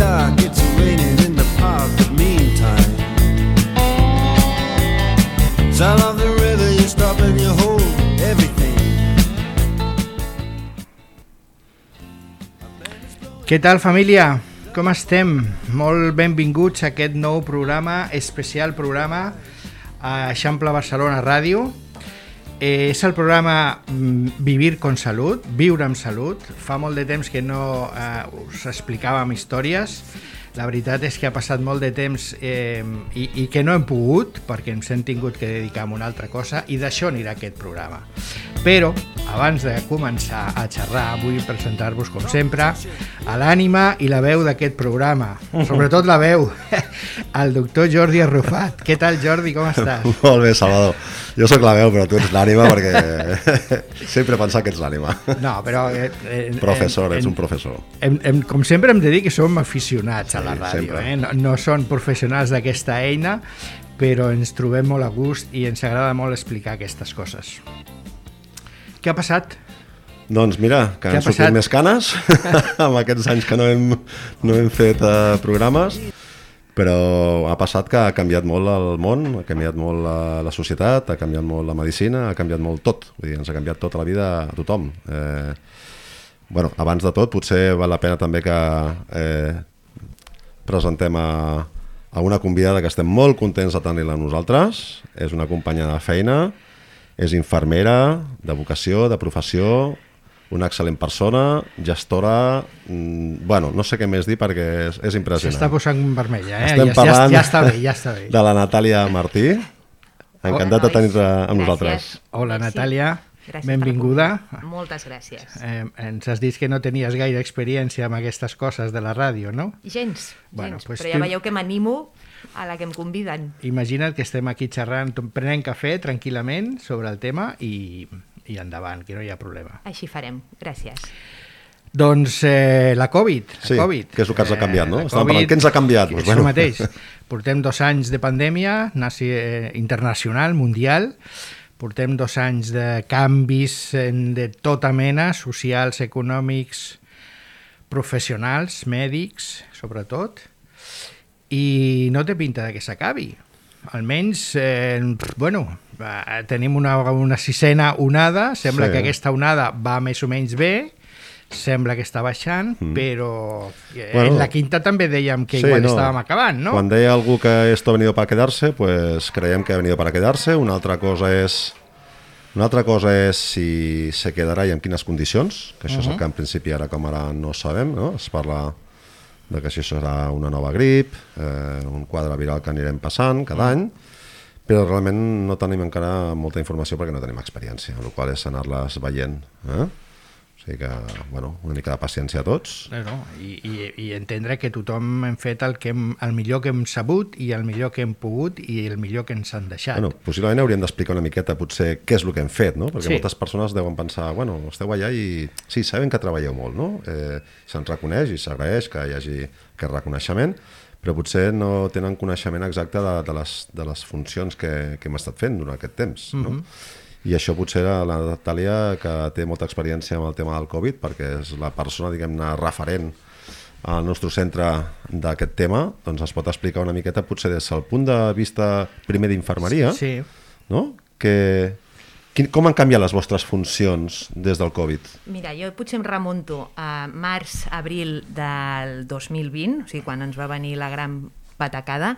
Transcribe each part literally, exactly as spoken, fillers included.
dark, it's raining in the park, but meantime, sound of the river, you stop and you hold everything. Què tal, família? Com estem? Molt benvinguts a aquest nou programa, especial programa a Eixample Barcelona Ràdio. Eh, és el programa Vivir con Salut, Viure amb Salut. Fa molt de temps que no eh, us explicàvem històries. La veritat és que ha passat molt de temps eh, i, i que no hem pogut, perquè ens hem tingut que dedicar a una altra cosa, i d'això anirà aquest programa. Però, abans de començar a xerrar, vull presentar-vos, com sempre, a l'ànima i la veu d'aquest programa. Sobretot la veu, el doctor Jordi Arrufat. Què tal, Jordi, com estàs? Molt bé, Salvador. Jo sóc la veu, però tu ets l'ànima, perquè sempre he pensat que ets l'ànima. No, però... Eh, eh, professor, eh, ets un professor. Hem, hem, com sempre hem de dir que som aficionats a la Sí, ràdio, sempre. eh? no, no són professionals d'aquesta eina, però ens trobem molt a gust i ens agrada molt explicar aquestes coses. Què ha passat? Doncs mira, que Què han ha sortit passat? més canes amb aquests anys que no hem, no hem fet uh, programes, però ha passat que ha canviat molt el món, ha canviat molt la, la societat, ha canviat molt la medicina, ha canviat molt tot. Vull dir, ens ha canviat tota la vida a tothom. Eh, bueno, abans de tot, potser val la pena també que eh, presentem a, a una convidada que estem molt contents de tenir-la nosaltres. És una companya de feina, és infermera, de vocació, de professió, una excel·lent persona, gestora... Mmm, bueno, no sé què més dir perquè és, és impressionant. S'està posant vermella, eh? Estem ja, parlant ja, ja està bé, ja està bé. de la Natàlia Martí. Encantat de tenir-te amb Gràcies. nosaltres. Hola, Merci. Natàlia, Gràcies benvinguda. per la- Moltes gràcies. Eh, ens has dit que no tenies gaire experiència amb aquestes coses de la ràdio, no? Gens, Bueno, gens, pues però ja tu- veieu que m'animo a la que em conviden. Imagina't que estem aquí xerrant, prenent cafè tranquil·lament sobre el tema i, i endavant, que no hi ha problema. Així farem, gràcies. Doncs eh, la Covid. La Sí, COVID. que és el que ens ha canviat, no? la Estàvem parlant, què ens ha canviat? Doncs, Això bueno. mateix. Portem dos anys de pandèmia naci, eh, internacional, mundial. Portem dos anys de canvis en, de tota mena, socials, econòmics, professionals, mèdics, sobretot. I no té pinta de que s'acabi. Almenys, eh, bueno, eh, tenim una, una sisena onada, sembla Sí. que aquesta onada va més o menys bé, sembla que està baixant, mm. però eh, Bueno, en la quinta també dèiem que sí, igual no. estàvem acabant, no? Quan deia algú que esto ha venido para quedarse, pues creiem que ha venido para quedarse. Una altra cosa és una altra cosa és si se quedarà i en quines condicions, que això uh -huh. és el que en principi ara com ara no sabem, no? Es parla de que això serà una nova grip, eh, un quadre viral que anirem passant cada any, però realment no tenim encara molta informació perquè no tenim experiència, el qual és anar-les veient. Eh? O sigui que, bueno, una mica de paciència a tots. No, no, i, i, i entendre que tothom hem fet el, que hem, el millor que hem sabut i el millor que hem pogut i el millor que ens han deixat. Bueno, possiblement hauríem d'explicar una miqueta potser què és el que hem fet, no? Perquè Sí. moltes persones deuen pensar, bueno, esteu allà i sí, sabem que treballeu molt, no? Eh, se'ns reconeix i s'agraeix que hi hagi aquest reconeixement, però potser no tenen coneixement exacte de, de, les, de les funcions que, que hem estat fent durant aquest temps, no? Mm-hmm. I això potser la Natàlia, que té molta experiència amb el tema del Covid, perquè és la persona, diguem-ne, referent al nostre centre d'aquest tema, doncs es pot explicar una miqueta potser des del punt de vista primer d'infermeria, Sí. no? Que, quin, com han canviat les vostres funcions des del Covid? Mira, jo potser em remunto a març, abril del dos mil vint, o sigui, quan ens va venir la gran patacada,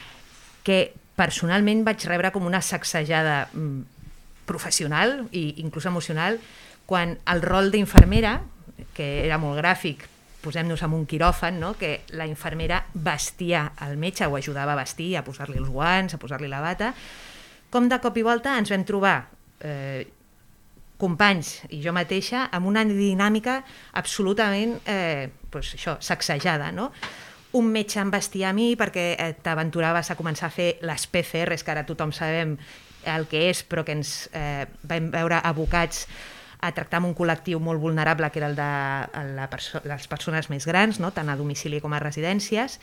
que personalment vaig rebre com una sacsejada mm, professional i inclús emocional quan el rol d'infermera, que era molt gràfic, posem-nos en un quiròfan, no? Que la infermera vestia el metge, o ajudava a vestir, a posar-li els guants, a posar-li la bata, com de cop i volta ens vam trobar eh, companys i jo mateixa amb una dinàmica absolutament eh, pues això, sacsejada, no? Un metge em vestia a mi perquè eh, t'aventuraves a començar a fer les P C Rs, que ara tothom sabem el que és, però que ens eh, vam veure abocats a tractar amb un col·lectiu molt vulnerable, que era el de la perso les persones més grans, no? Tant a domicili com a residències,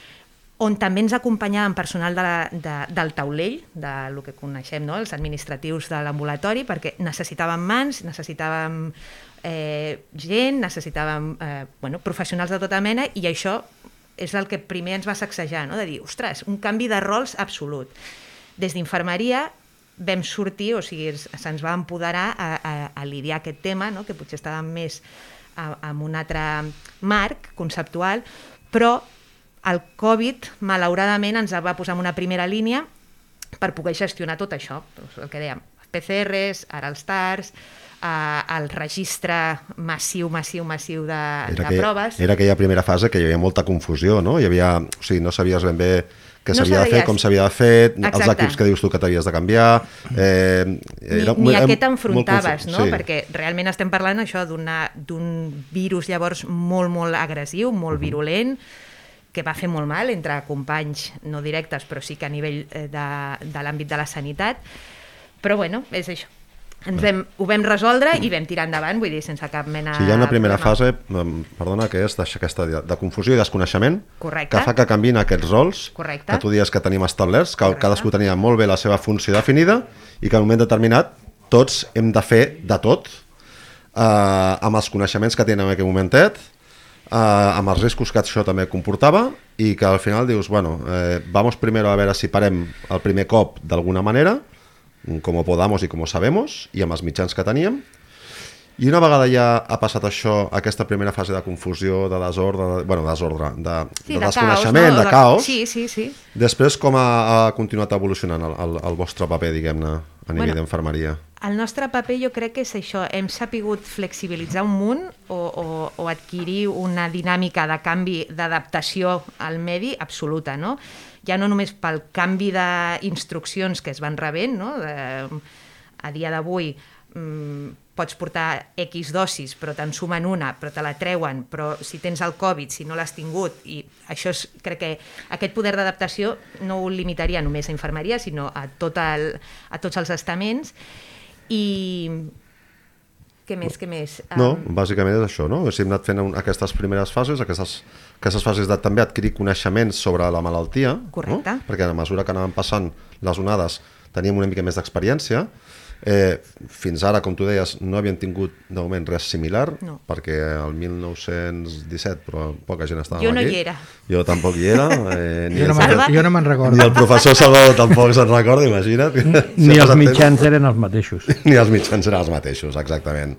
on també ens acompanyaven personal de la, de, del taulell, de lo que coneixem, no? Els administratius de l'ambulatori, perquè necessitàvem mans, necessitàvem eh, gent, necessitàvem eh, bueno, professionals de tota mena, i això és el que primer ens va sacsejar, no? De dir, ostres, un canvi de rols absolut. Des d'infermeria vam sortir, o sigui, se'ns va empoderar a, a, a lidiar aquest tema, no? Que potser estàvem més a, amb un altre marc conceptual, però el Covid, malauradament, ens va posar en una primera línia per poder gestionar tot això, el que dèiem, P C Rs, ara els TARs, Uh, el registre massiu, massiu, massiu de, era de aquella, proves. Era aquella primera fase que hi havia molta confusió, no? Hi havia, o sigui, no sabies ben bé què No s'havia de fer, sabies. com s'havia de fer, Exacte. els equips que dius tu que t'havies de canviar... Eh, Ni, era, ni a era què t'enfrontaves, molt no? sí. Perquè realment estem parlant això d'una- d'un virus llavors molt, molt agressiu, molt virulent, que va fer molt mal entre companys no directes, però sí que a nivell eh, de, de l'àmbit de la sanitat. Però bueno, és això. Ens vam, ho vam resoldre i vam tirar endavant, vull dir, sense cap mena... Sí, hi ha una primera problema. fase, em, perdona, que és deixar aquesta de, de confusió i desconeixement, Correcte. que fa que canvin aquests rols Correcte. que tu dies que tenim establerts, que Correcte. cadascú tenia molt bé la seva funció definida i que en un moment determinat tots hem de fer de tot, eh, amb els coneixements que tenen en aquell momentet, eh, amb els riscos que això també comportava, i que al final dius, bueno, eh, vamos primero a veure si parem el primer cop d'alguna manera, com podamos i com sabemos, i amb els mitjans que teníem. I una vegada ja ha passat això, aquesta primera fase de confusió, de desordre, de, bueno, desordre, de, Sí, de de desconeixement, caos, no? de caos, Sí, sí, sí. després com ha, ha continuat evolucionant el, el, el vostre paper, diguem-ne, a nivell Bueno, d'infermeria? El nostre paper jo crec que és això, hem sapigut flexibilitzar un munt o, o, o adquirir una dinàmica de canvi, d'adaptació al medi absoluta, no? Ja no només pel canvi d'instruccions que es van rebent, no? De, a dia d'avui mmm, pots portar X dosis però te'n sumen una, però te la treuen, però si tens el Covid, si no l'has tingut, i això és, crec que aquest poder d'adaptació no ho limitaria només a infermeria, sinó a, tot el, a tots els estaments. I què més, què més? No, Um, bàsicament és això, no? Si hem anat fent un, aquestes primeres fases, aquestes, aquestes fases de també adquirir coneixements sobre la malaltia, Correcte. no? Perquè a mesura que anaven passant les onades teníem una mica més d'experiència. Eh, fins ara, com tu deies, no havien tingut de moment res similar, No. perquè el mil nou-cents disset però poca gent estava Jo no aquí. hi era. Jo tampoc hi era. Eh, ni, Jo no el, me'n Salva? jo no me'n recordo. ni el professor Salvador tampoc se'n recorda, imagina't. Ni Si ha els passat mitjans eren els mateixos. temps, ni els mitjans eren els mateixos, exactament.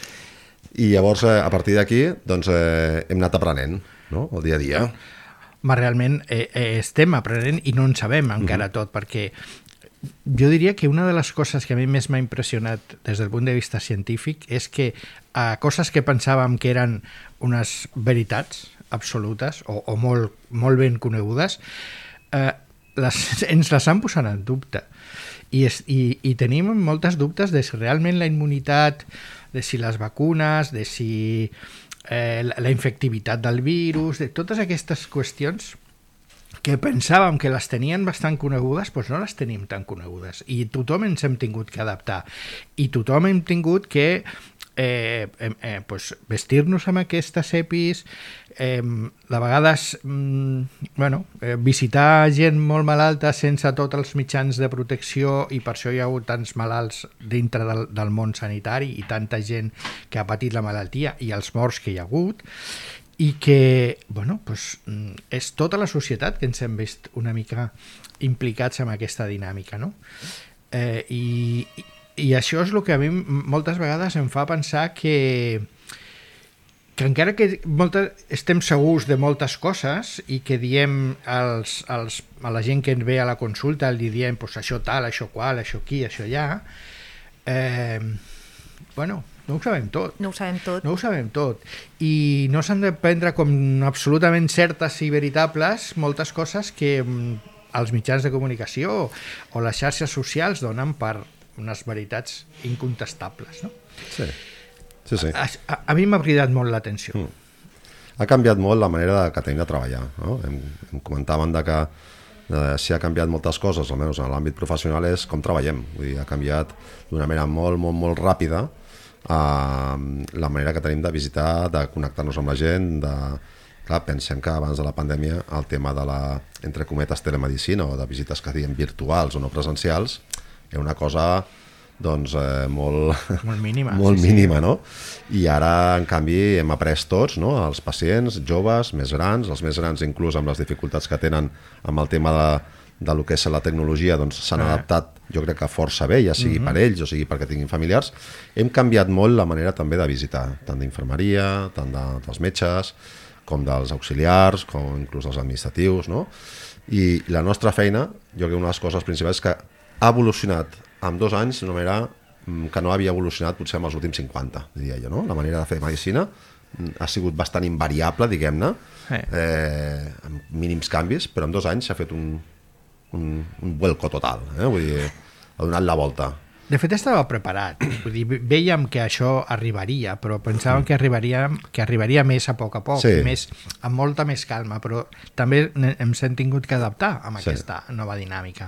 I llavors, eh, a partir d'aquí, doncs, eh, hem anat aprenent, no?, el dia a dia. Ma, realment eh, eh, estem aprenent i no en sabem encara tot, perquè jo diria que una de les coses que a mi més m'ha impressionat des del punt de vista científic és que a coses que pensàvem que eren unes veritats absolutes o, o molt, molt ben conegudes, eh, les, ens les han posat en dubte. I, es, i, i tenim moltes dubtes de si realment la immunitat, de si les vacunes, de si eh, la, la infectivitat del virus, de totes aquestes qüestions que pensàvem que les tenien bastant conegudes, doncs no les tenim tan conegudes. I tothom ens hem tingut que adaptar. I tothom hem tingut que eh, eh, eh, pues, vestir-nos amb aquestes EPIs, eh, de vegades mm, bueno, eh, visitar gent molt malalta sense tots els mitjans de protecció, i per això hi ha hagut tants malalts dintre del, del món sanitari i tanta gent que ha patit la malaltia i els morts que hi ha hagut, i que, bueno, pues, és tota la societat que ens hem vist una mica implicats en aquesta dinàmica, no? Eh, i, i això és el que a mi moltes vegades em fa pensar que, que encara que molta, estem segurs de moltes coses i que diem als, als, a la gent que ens ve a la consulta, li diem pues, això tal, això qual, això aquí, això allà, eh, bueno, no ho sabem tot. no ho sabem tot. No ho sabem tot. I no s'han de prendre com absolutament certes i veritables moltes coses que mm, els mitjans de comunicació o les xarxes socials donen per unes veritats incontestables. No? Sí, sí, sí. A, a, a mi m'ha cridat molt l'atenció. Mm. Ha canviat molt la manera de, que tenim de treballar. No? Hem, hem comentàvem de que eh, si ha canviat moltes coses, almenys en l'àmbit professional, és com treballem. Vull dir, ha canviat d'una manera molt, molt, molt ràpida Uh, la manera que tenim de visitar, de connectar-nos amb la gent, de... Clar, pensem que abans de la pandèmia el tema de la, entre cometes, telemedicina o de visites que diguem virtuals o no presencials era una cosa doncs eh, molt, molt mínima, molt sí, mínima, sí. no? I ara, en canvi, hem après tots, no? Els pacients joves, més grans, els més grans inclús amb les dificultats que tenen amb el tema de, de lo que és la tecnologia, doncs s'han Ah. adaptat, jo crec que força bé, ja sigui Mhm. per ells o sigui perquè tinguin familiars. Hem canviat molt la manera també de visitar, tant d'infermeria, tant de, dels metges, com dels auxiliars, com inclús dels administratius, no? I la nostra feina, jo crec que una de les coses principals és que ha evolucionat en dos anys d'una manera que no havia evolucionat potser en els últims cinquanta, diria jo, no? La manera de fer medicina ha sigut bastant invariable, diguem-ne, Sí. eh, amb mínims canvis, però en dos anys s'ha fet un, un, un vuelco total, eh? Vull dir, ha donat la volta. De fet, estava preparat. Vull dir, vèiem que això arribaria, però pensàvem que arribaria, que arribaria més a poc a poc, Sí. més, amb molta més calma, però també ne- ens hem tingut que adaptar amb Sí. aquesta nova dinàmica.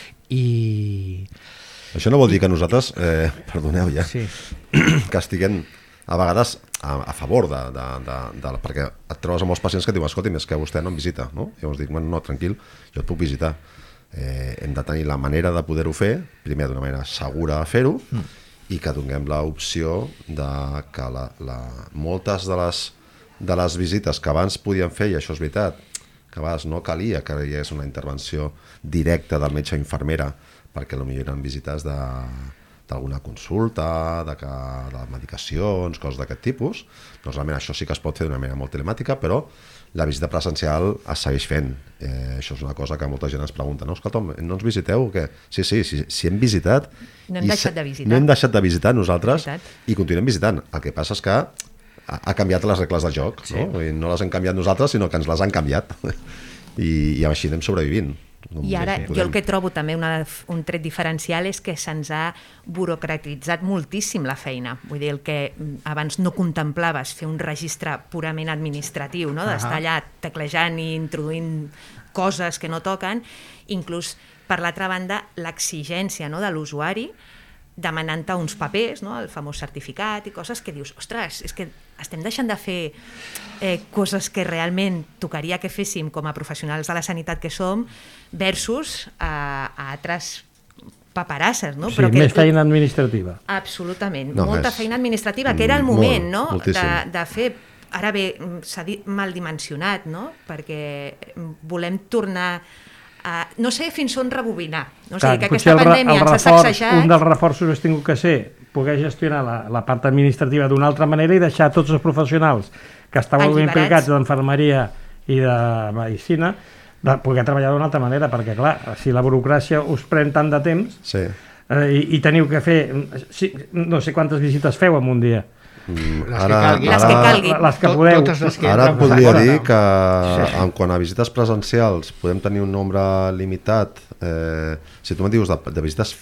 I... Això no vol dir que nosaltres, eh, perdoneu ja, Sí. que estiguem a vegades a, a favor de, de, de, de, perquè et trobes amb molts pacients que et diuen, escolti, és que vostè no em visita, no? I llavors dic, bueno, no, tranquil, jo et puc visitar. Eh, hem de tenir la manera de poder-ho fer, primer d'una manera segura de fer-ho, mm. i que donem l'opció de que la, la, moltes de les, de les visites que abans podien fer, i això és veritat, que a vegades no calia que hi hagués una intervenció directa del metge o infermera, perquè potser eren visites de d'alguna consulta, de, que, de medicacions, coses d'aquest tipus, doncs realment això sí que es pot fer d'una manera molt telemàtica, però la visita presencial es segueix fent. Eh, això és una cosa que molta gent ens pregunta, no, escolta, no ens visiteu? Que... Sí, sí, sí, si hem visitat... No hem deixat de visitar. No hem deixat de visitar nosaltres Veritat. i continuem visitant. El que passa és que ha, ha canviat les regles del joc, Sí. no? I no les hem canviat nosaltres, sinó que ens les han canviat. I, i així anem sobrevivint. I ara Sí, sí. jo el que trobo també una, un tret diferencial és que se'ns ha burocratitzat moltíssim la feina. Vull dir, el que abans no contemplaves, fer un registre purament administratiu, no? D'estar allà teclejant i introduint coses que no toquen, inclús, per l'altra banda, l'exigència, no?, de l'usuari demanant-te uns papers, no?, el famós certificat i coses que dius, ostres, és que estem deixant de fer eh, coses que realment tocaria que féssim com a professionals de la sanitat que som versus a, a altres paperasses, no? Sí, Però que més feina administrativa. Absolutament, No, molta més. feina administrativa, que era el moment, Molt, no?, de, moltíssim. de fer. Ara bé, s'ha dit mal dimensionat, no?, perquè volem tornar a... No sé fins on rebobinar. No? O sigui, que potser aquesta el re- pandèmia el ens ha reforç, sacsejat... un dels reforços ha tingut que ser poder gestionar la, la part administrativa d'una altra manera i deixar tots els professionals que estaven Alliberats. implicats d'enfermeria i de medicina de poder treballar d'una altra manera, perquè clar, si la burocràcia us pren tant de temps Sí. eh, i, i teniu que fer si, no sé quantes visites feu en un dia. Mm, Les que calguin. Les que calguin. Les que Tot- podeu. totes les que Ara et entren per podria fora. dir que Sí. en quant a visites presencials podem tenir un nombre limitat. Eh, si tu em dius de, de visites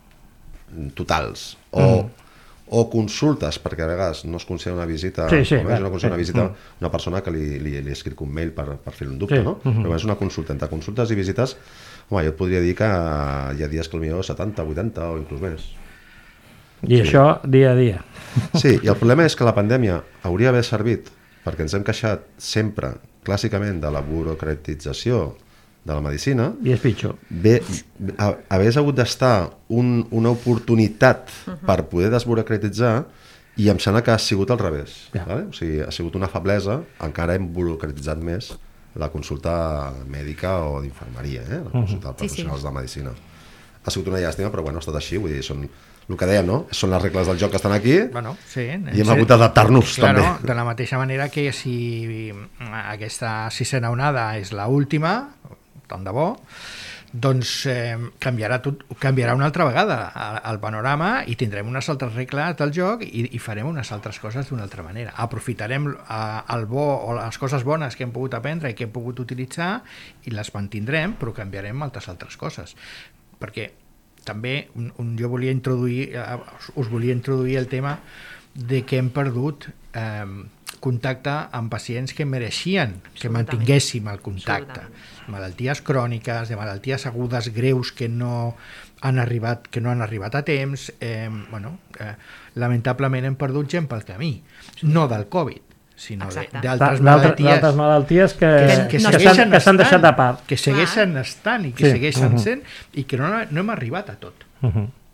totals o, mm. o consultes, perquè a vegades no es considera una visita, Sí, sí, o és una, clar, considera una sí. visita Mm. una persona que li, li, li escric un mail per, per fer un dubte, Sí. no? Mhm. Però és una consulta. Entre consultes i visites, home, jo et podria dir que hi ha dies que potser setanta, vuitanta o inclús més. I Sí. això dia a dia. Sí, i el problema és que la pandèmia hauria d'haver servit perquè ens hem queixat sempre, clàssicament, de la burocratització de la medicina. I és pitjor. Bé, ha- hagués hagut d'estar un, una oportunitat per poder desburocratitzar i em sembla que ha sigut al revés. Ja. Vale? O sigui, ha sigut una feblesa, encara hem burocratitzat més la consulta mèdica o d'infermeria, eh? La consulta dels Sí, sí. professionals de medicina. Ha sigut una llàstima, però bueno, ha estat així, vull dir, són el que dèiem, no? Són les regles del joc que estan aquí. Bueno, sí, I hem hagut d'adaptar-nos, claro, també. de la mateixa manera que si aquesta sisena onada és la última, tant de bo, doncs eh, canviarà, tot, canviarà una altra vegada el panorama i tindrem unes altres regles del joc i, i farem unes altres coses d'una altra manera. Aprofitarem eh, el bo o les coses bones que hem pogut aprendre i que hem pogut utilitzar i les mantindrem, però canviarem moltes altres coses. Perquè també un, un, jo volia introduir, eh, us volia introduir el tema de que hem perdut eh, contacte amb pacients que mereixien que mantinguéssim el contacte. Malalties cròniques, de malalties agudes greus que no han arribat, que no han arribat a temps. Eh, bueno, eh, lamentablement hem perdut gent pel camí, no del Covid, sinó de- Exacte. d'altres D'altres malalties malalties que, que, que, que, no que segueixen s'han que s'han deixat de estant, part. que segueixen estant i que Sí. segueixen Mhm. sent i que no, no hem arribat a tot. Uh -huh.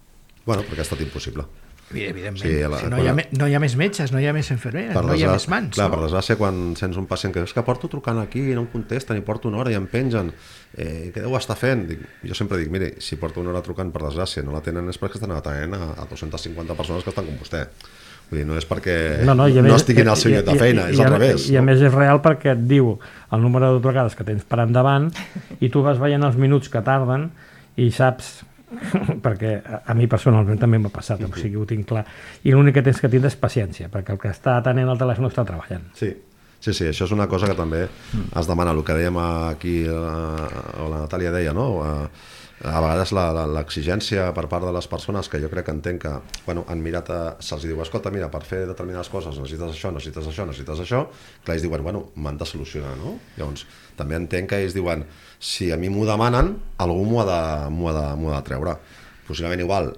Bueno, perquè ha estat impossible. Evidentment, Sí, la- si no, hi ha, quan- me- no hi ha més metges, no hi ha més infermeres, no hi ha més mans. clar, no? per desgràcia, quan sents un pacient que és que porto trucant aquí i no em contesten i porto una hora i em pengen, eh, què deu estar fent? Dic, jo sempre dic, miri, si porto una hora trucant, per desgràcia, no la tenen és perquè estan atenent a, a dos-centes cinquanta persones que estan com vostè. Vull dir, no és perquè no, no, i a no més- estiguin al seu i- lloc de i- feina, i- és i al a- revés. I a no? més és real perquè et diu el número de trucades que tens per endavant i tu vas veient els minuts que tarden i saps, perquè a, a mi personalment també m'ha passat, o sigui, ho tinc clar. I l'únic que tens que tindre és paciència, perquè el que està atenent el telèfon està treballant. Sí, sí, sí, això és una cosa que també es demana, el que dèiem aquí, eh, o la Natàlia deia, no? Eh, a vegades la- la- l'exigència per part de les persones, que jo crec que entenc que bueno, han mirat, a, se'ls diu, escolta, mira, per fer determinades coses necessites això, necessites això, necessites això, clar, ells diuen, bueno, m'han de solucionar, no? Llavors, també entenc que ells diuen, si a mi m'ho demanen, algú m'ho ha, de, m'ho ha, de, m'ho ha de treure. Possiblement igual,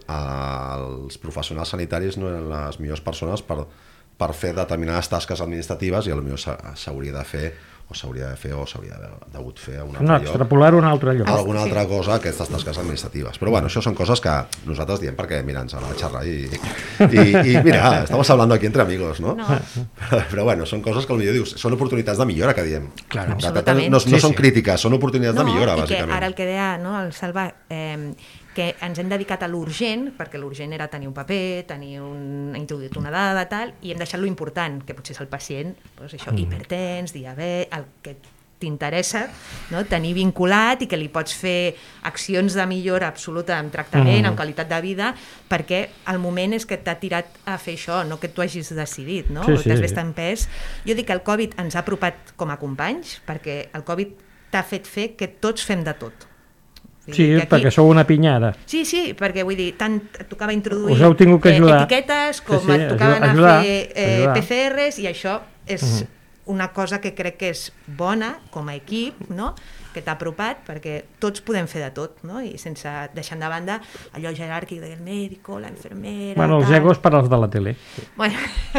els professionals sanitaris no eren les millors persones per, per fer determinades tasques administratives i potser s'hauria de fer o s'hauria de fer o s'hauria de degut fer a un altre No, lloc. extrapolar un altre lloc. Alguna altra cosa, aquestes tasques administratives. Però bueno, això són coses que nosaltres diem perquè, mira, ens agrada xerrar i, i, i mira, estamos hablando aquí entre amigos, no? No. Però, però bueno, són coses que potser dius, són oportunitats de millora que diem. Claro. Que Absolutament. no, no Sí, són sí. crítiques, són oportunitats de millora, i que bàsicament. ara el que deia no, el Salva, eh, que ens hem dedicat a l'urgent, perquè l'urgent era tenir un paper, tenir un, introduït una dada, tal, i hem deixat lo important, que potser és el pacient, doncs això, mm. hipertens, diabetes, el que t'interessa, no? Tenir vinculat i que li pots fer accions de millora absoluta amb tractament, Mm. amb qualitat de vida, perquè el moment és que t'ha tirat a fer això, no que tu hagis decidit, no? Sí, O sí, t'has sí. vist empès. Jo dic que el Covid ens ha apropat com a companys, perquè el Covid t'ha fet fer que tots fem de tot. Vull Sí, dir que aquí- perquè sou una pinyada. Sí, sí, perquè vull dir, tant et tocava introduir Us heu tingut que eh, ajudar. etiquetes com Sí, sí, et tocava anar ajudar, a fer eh, ajudar. P C Rs i això és uh -huh. una cosa que crec que és bona com a equip, no? Que t'ha apropat perquè tots podem fer de tot, no? I sense deixar de banda allò jeràrquic del mèdico, la infermera... Bueno, els tal. egos per als de la tele. Bueno,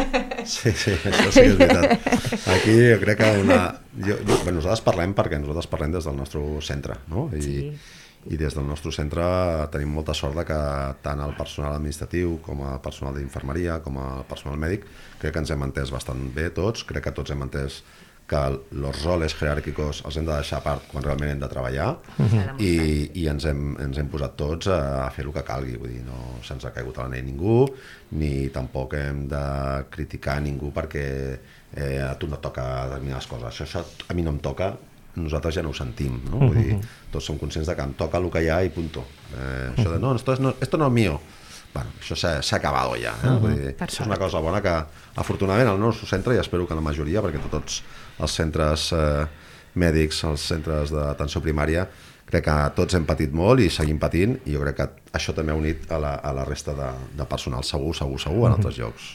Sí, sí, això sí que és veritat. Aquí jo crec que una... Jo, jo, bé, nosaltres parlem perquè nosaltres parlem des del nostre centre, no? I, Sí. i des del nostre centre tenim molta sort de que tant el personal administratiu com el personal d'infermeria com el personal mèdic crec que ens hem entès bastant bé tots, crec que tots hem entès que els roles jeràrquicos els hem de deixar a part quan realment hem de treballar Mhm. i, i ens, hem, ens hem posat tots a fer el que calgui, vull dir, no se'ns ha caigut a l'anell ningú, ni tampoc hem de criticar ningú perquè eh, a tu no et toca determinades coses, això, això a mi no em toca, nosaltres ja no ho sentim, no? Vull dir, tots som conscients de que em toca el que hi ha i punto. Eh, això de, no, esto, es, no, esto no es mío. Bueno, això s'ha acabado ja. Eh? Vull dir, Per això és sort. una cosa bona que, afortunadament, al nostre centre, i espero que la majoria, perquè tots els centres eh, mèdics, els centres d'atenció primària, crec que tots hem patit molt i seguim patint, i jo crec que això també ha unit a la, a la resta de, de personal, segur, segur, segur, en altres llocs.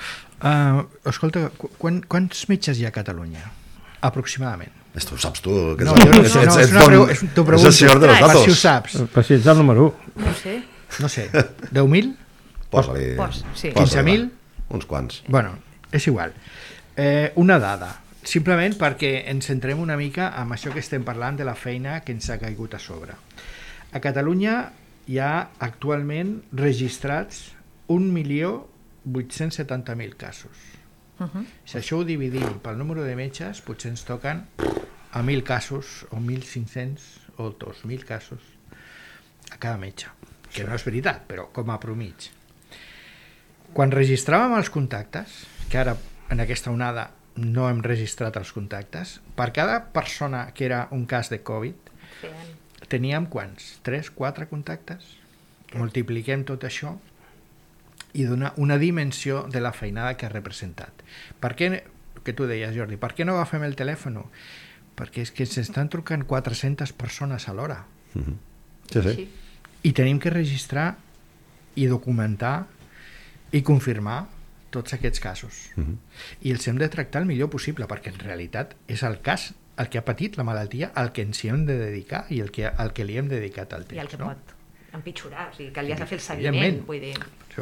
Uh, escolta, qu quan, quants metges hi ha a Catalunya? Aproximadament. Esto ho saps tu, que No, ets, jo no ets, sé, ets, no, és ets, una don- pregu- és- t'ho ets pregunto. el senyor de los Per si ho datos. saps. Però si ets el número u. no sé. No sé, deu mil? Posa-li... Pos, sí. posa-li, quinze mil? va. Uns quants. Bueno, és igual. Eh, una dada, simplement perquè ens centrem una mica en això que estem parlant de la feina que ens ha caigut a sobre. A Catalunya hi ha actualment registrats un milió vuit-cents setanta mil casos. Uh -huh. Si això ho dividim pel número de metges, potser ens toquen a mil casos, o mil cinc-cents, o dos mil casos a cada metge, que no és veritat, però com a promig. Quan registràvem els contactes, que ara en aquesta onada no hem registrat els contactes, per cada persona que era un cas de Covid, teníem quants? tres, quatre contactes? Multipliquem tot això i donar una dimensió de la feinada que ha representat. Per què, que tu deies, Jordi, per què no agafem el telèfon? Perquè és que s'estan trucant quatre-centes persones a l'hora. Mm-hmm. Sí, sí. Sí. I tenim que registrar i documentar i confirmar tots aquests casos. Mm-hmm. I els hem de tractar el millor possible, perquè en realitat és el cas, el que ha patit la malaltia, al que ens hi hem de dedicar i el que, al que li hem dedicat el temps. I el que no? pot empitjorar, o sigui, que li has de fer el Evidentment. seguiment, vull dir... Això.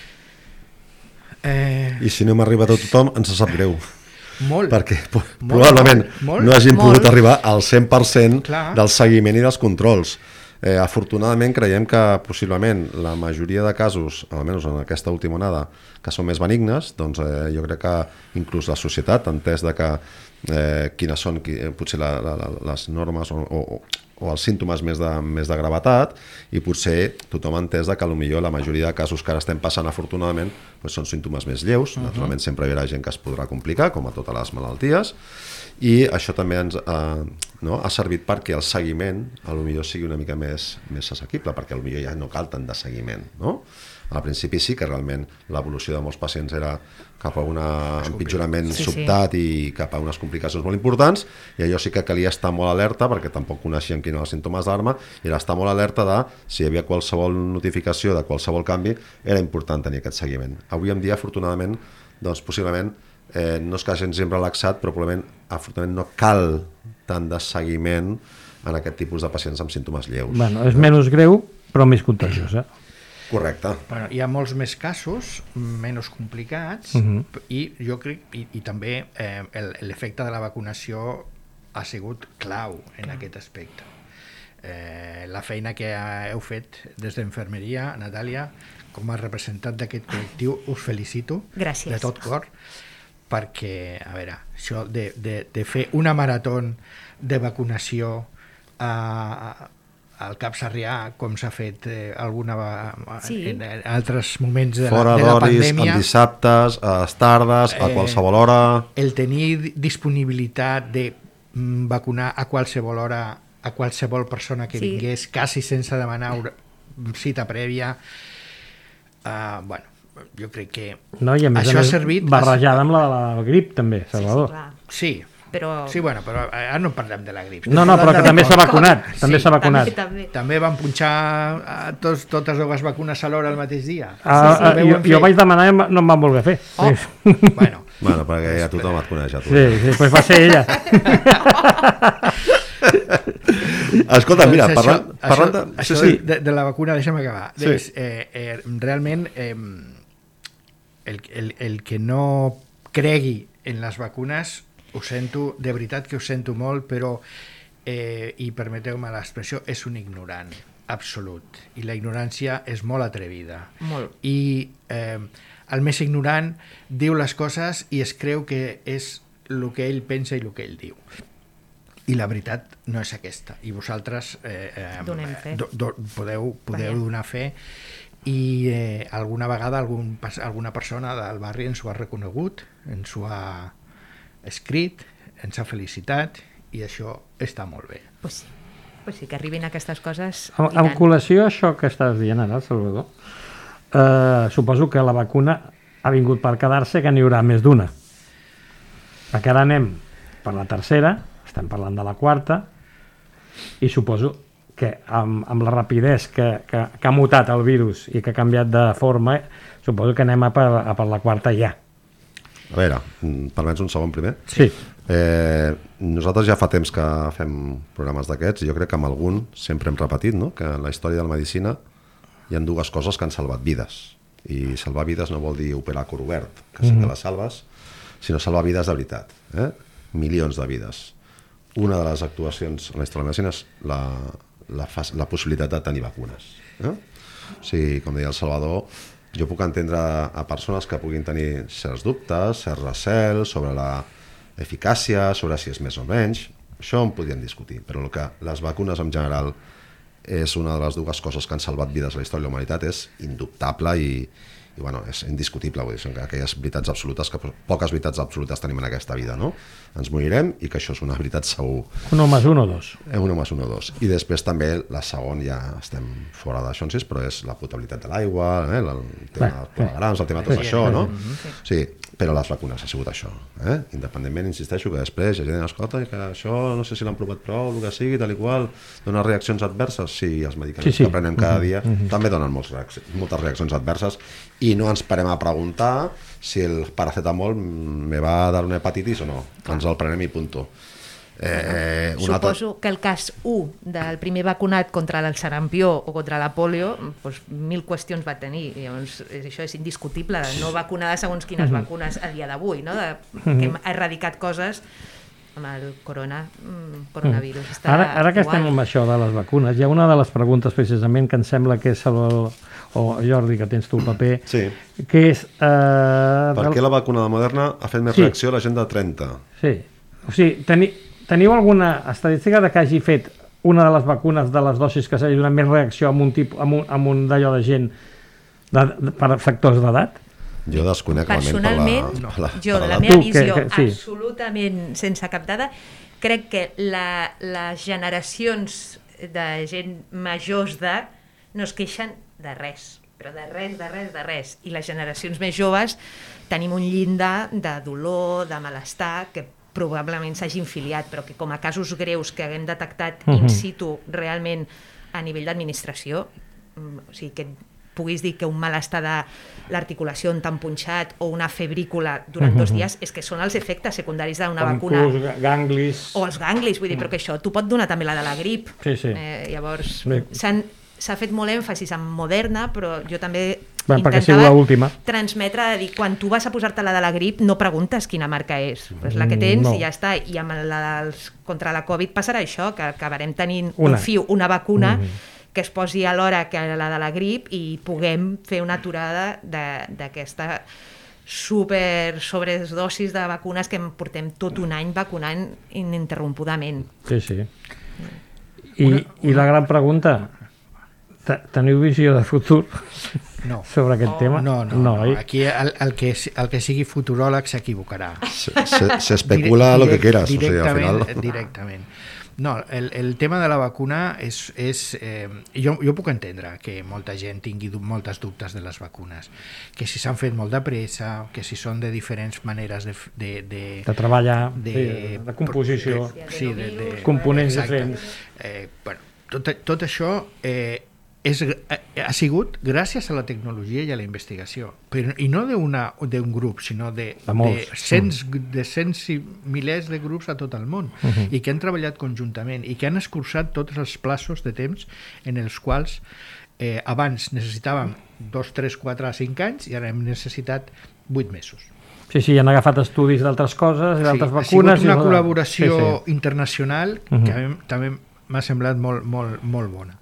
Eh, I si no hem arribat a tothom, ens sap greu. molt. Perquè po- Molt, probablement molt, no hagin molt. pogut arribar al cent per cent Clar. del seguiment i dels controls. Eh, afortunadament creiem que possiblement la majoria de casos, almenys en aquesta última onada, que són més benignes, doncs eh, jo crec que inclús la societat ha entès de que eh, quines són qui, potser la, la, la, les normes o, o, o els símptomes més de, més de gravetat, i potser tothom ha entès de que potser la majoria de casos que ara estem passant afortunadament doncs són símptomes més lleus. Uh-huh. Naturalment sempre hi haurà gent que es podrà complicar, com a totes les malalties, i això també ens eh, no, ha servit perquè el seguiment potser sigui una mica més, més assequible, perquè potser ja no cal tant de seguiment, no? Al principi sí que realment l'evolució de molts pacients era cap a un empitjorament sí, sobtat sí. i cap a unes complicacions molt importants, i allò sí que calia estar molt alerta, perquè tampoc coneixíem quins eren els símptomes d'alarma, i era estar molt alerta de si hi havia qualsevol notificació de qualsevol canvi, era important tenir aquest seguiment. Avui en dia, afortunadament, doncs possiblement Eh, no és que ens hem relaxat, però probablement afortunadament no cal tant de seguiment en aquest tipus de pacients amb símptomes lleus. Bueno, és menys greu, però més contagiosa. Correcte. Bueno, hi ha molts més casos, menys complicats, uh-huh. i jo crec, i, i també eh, l'efecte de la vacunació ha sigut clau en Clar. aquest aspecte. Eh, la feina que heu fet des d'infermeria, Natàlia, com a representant d'aquest col·lectiu, us felicito Gràcies. de tot cor, perquè, a veure, això de, de, de fer una marató de vacunació a, a, al Cap Sarrià, com s'ha fet eh, alguna sí. en, en altres moments de, Fora la, de la d'horis, pandèmia. en dissabtes, a les tardes, a qualsevol hora. Eh, el tenir disponibilitat de mm, vacunar a qualsevol hora, a qualsevol persona que sí. vingués, quasi sense demanar cita prèvia, uh, bueno, jo crec que no, i a més això a més, ha servit barrejada amb la, la, la grip també, Salvador. Sí, sí, però... sí, bueno, però ara no parlem de la grip. No, no, però que també s'ha vacunat, també s'ha vacunat. També, també. També van punxar a tots, totes dues vacunes a l'hora al mateix dia. Ah, sí, sí. Ah, jo, jo vaig demanar i no em van voler fer. Oh, sí. bueno. Bueno, perquè ja tothom et coneix, ja tu. Sí, sí, doncs va ser ella. Escolta, mira, doncs parlant, això, parlant de... Això, sí, sí. de, de la vacuna, deixa'm acabar. Sí. Des, eh, eh, realment, eh, el, el, el que no cregui en les vacunes, ho sento, de veritat que ho sento molt, però, eh, i permeteu-me l'expressió, és un ignorant absolut. I la ignorància és molt atrevida. Molt. I eh, el més ignorant diu les coses i es creu que és el que ell pensa i el que ell diu. I la veritat no és aquesta. I vosaltres eh, eh, Donem fe. do, do, podeu, podeu donar fe, i eh, alguna vegada algun, alguna persona del barri ens ho ha reconegut, ens ho ha escrit, ens ha felicitat, i això està molt bé. Pues sí, pues sí que arribin aquestes coses. En, en col·lació això que estàs dient ara, Salvador, eh, suposo que la vacuna ha vingut per quedar-se, que n'hi haurà més d'una. Perquè ara anem per la tercera, estem parlant de la quarta, i suposo que amb, amb la rapidesa que, que, que ha mutat el virus i que ha canviat de forma, suposo que anem a per, a per la quarta ja. A veure, permets un segon primer? Sí. Eh, nosaltres ja fa temps que fem programes d'aquests, i jo crec que amb algun sempre hem repetit, no?, que en la història de la medicina hi ha dues coses que han salvat vides. I salvar vides no vol dir operar a cor obert, que sí que les salves, sinó salvar vides de veritat. Eh? Milions de vides. Una de les actuacions en la història de la medicina és la, la, la possibilitat de tenir vacunes. Eh? O sigui, com deia el Salvador, jo puc entendre a persones que puguin tenir certs dubtes, certs recels sobre la eficàcia, sobre si és més o menys, això en podríem discutir, però el que les vacunes en general és una de les dues coses que han salvat vides a la història de la humanitat, és indubtable i, i bueno, és indiscutible, vull dir, són aquelles veritats absolutes, que poques veritats absolutes tenim en aquesta vida, no? Ens morirem i que això és una veritat segur. Uno més uno, dos. Uno més uno, dos. I després també la segon, ja estem fora d'això, però és la potabilitat de l'aigua, eh? el tema dels clavegrams, el tema de tot això, no? Sí, però les vacunes ha sigut això, eh? Independentment, insisteixo, que després hi ha gent escolta que això no sé si l'han provat prou, el que sigui, tal i qual, dona reaccions adverses. Sí, els medicaments sí, sí. que prenem cada dia uh-huh. també donen molts reacci- moltes reaccions adverses, i no ens parem a preguntar si el paracetamol me va dar una hepatitis o no. Clar. Ens el prenem i punto. Eh, Suposo altre... que el cas u del primer vacunat contra el sarampió o contra la polio, doncs mil qüestions va tenir. Llavors, això és indiscutible, no vacunar de segons quines vacunes a dia d'avui, no? De, que hem erradicat coses amb el corona, mm, coronavirus. Mm. Està Ara, ara que igual. estem amb això de les vacunes, hi ha una de les preguntes precisament que em sembla que és el, o Jordi, que tens tu el paper, Sí. que és... Eh, Per del- què la vacuna de Moderna ha fet més Sí. reacció a la gent de trenta? Sí, o sigui, teni, teniu alguna estadística de que hagi fet una de les vacunes de les dosis que s'hagi donat més reacció amb un, tipus, amb un, amb un d'allò de gent de, de, per sectors d'edat? Jo desconec Personalment, per la, jo, per la l'edat. meva Tu, que- visió, que- sí. absolutament sense cap dada, crec que la, les generacions de gent majors d'edat no es queixen de res, però de res, de res, de res. I les generacions més joves tenim un llindar de dolor, de malestar, que probablement s'hagin filiat, però que com a casos greus que haguem detectat Mhm. in situ realment a nivell d'administració, mm, o sigui, que puguis dir que un malestar de l'articulació on t'han punxat o una febrícula durant dos dies, és que són els efectes secundaris d'una vacuna. Pancus, ganglis... O els ganglis, vull dir, però que això t'ho pot donar també la de la grip. Sí, sí. Eh, llavors, Bé. s'han s'ha fet molt èmfasis en Moderna, però jo també Bé, perquè ha sigut l'última. transmetre de dir, quan tu vas a posar-te la de la grip, no preguntes quina marca és, és la que tens no. i ja està. I amb la dels, contra la Covid passarà això, que acabarem tenint, Una. confio, una vacuna Mhm. que es posi alhora que la de la grip i puguem fer una aturada de- d'aquesta super sobredosis de vacunes que em portem tot un any vacunant ininterrompudament. Sí, sí. I, una, una... I la gran pregunta, te- teniu visió de futur No. sobre aquest Oh. tema? No, no, no. oi? Aquí el, el, que, el que sigui futuròleg s'equivocarà. Se, se, se especula lo que quieras, o sigui, al directament, final... directament. No, el, el tema de la vacuna és... és eh, jo, jo puc entendre que molta gent tingui du moltes dubtes de les vacunes, que si s'han fet molt de pressa, que si són de diferents maneres de... de, de, De treballar, de, de, de composició, de, sí, de, de, components exacte. diferents. Eh, bueno, tot, tot això eh, és, ha sigut gràcies a la tecnologia i a la investigació, però, i no d'un grup, sinó de, De molts. de, cents, de cents i milers de grups a tot el món, uh -huh. i que han treballat conjuntament i que han escurçat tots els plaços de temps en els quals eh, abans necessitàvem dos, tres, quatre, cinc anys i ara hem necessitat vuit mesos. Sí, sí, han agafat estudis d'altres coses, i d'altres Sí, vacunes... ha sigut una i... col·laboració sí, sí. internacional Uh -huh. que a mi també m'ha semblat molt, molt, molt bona.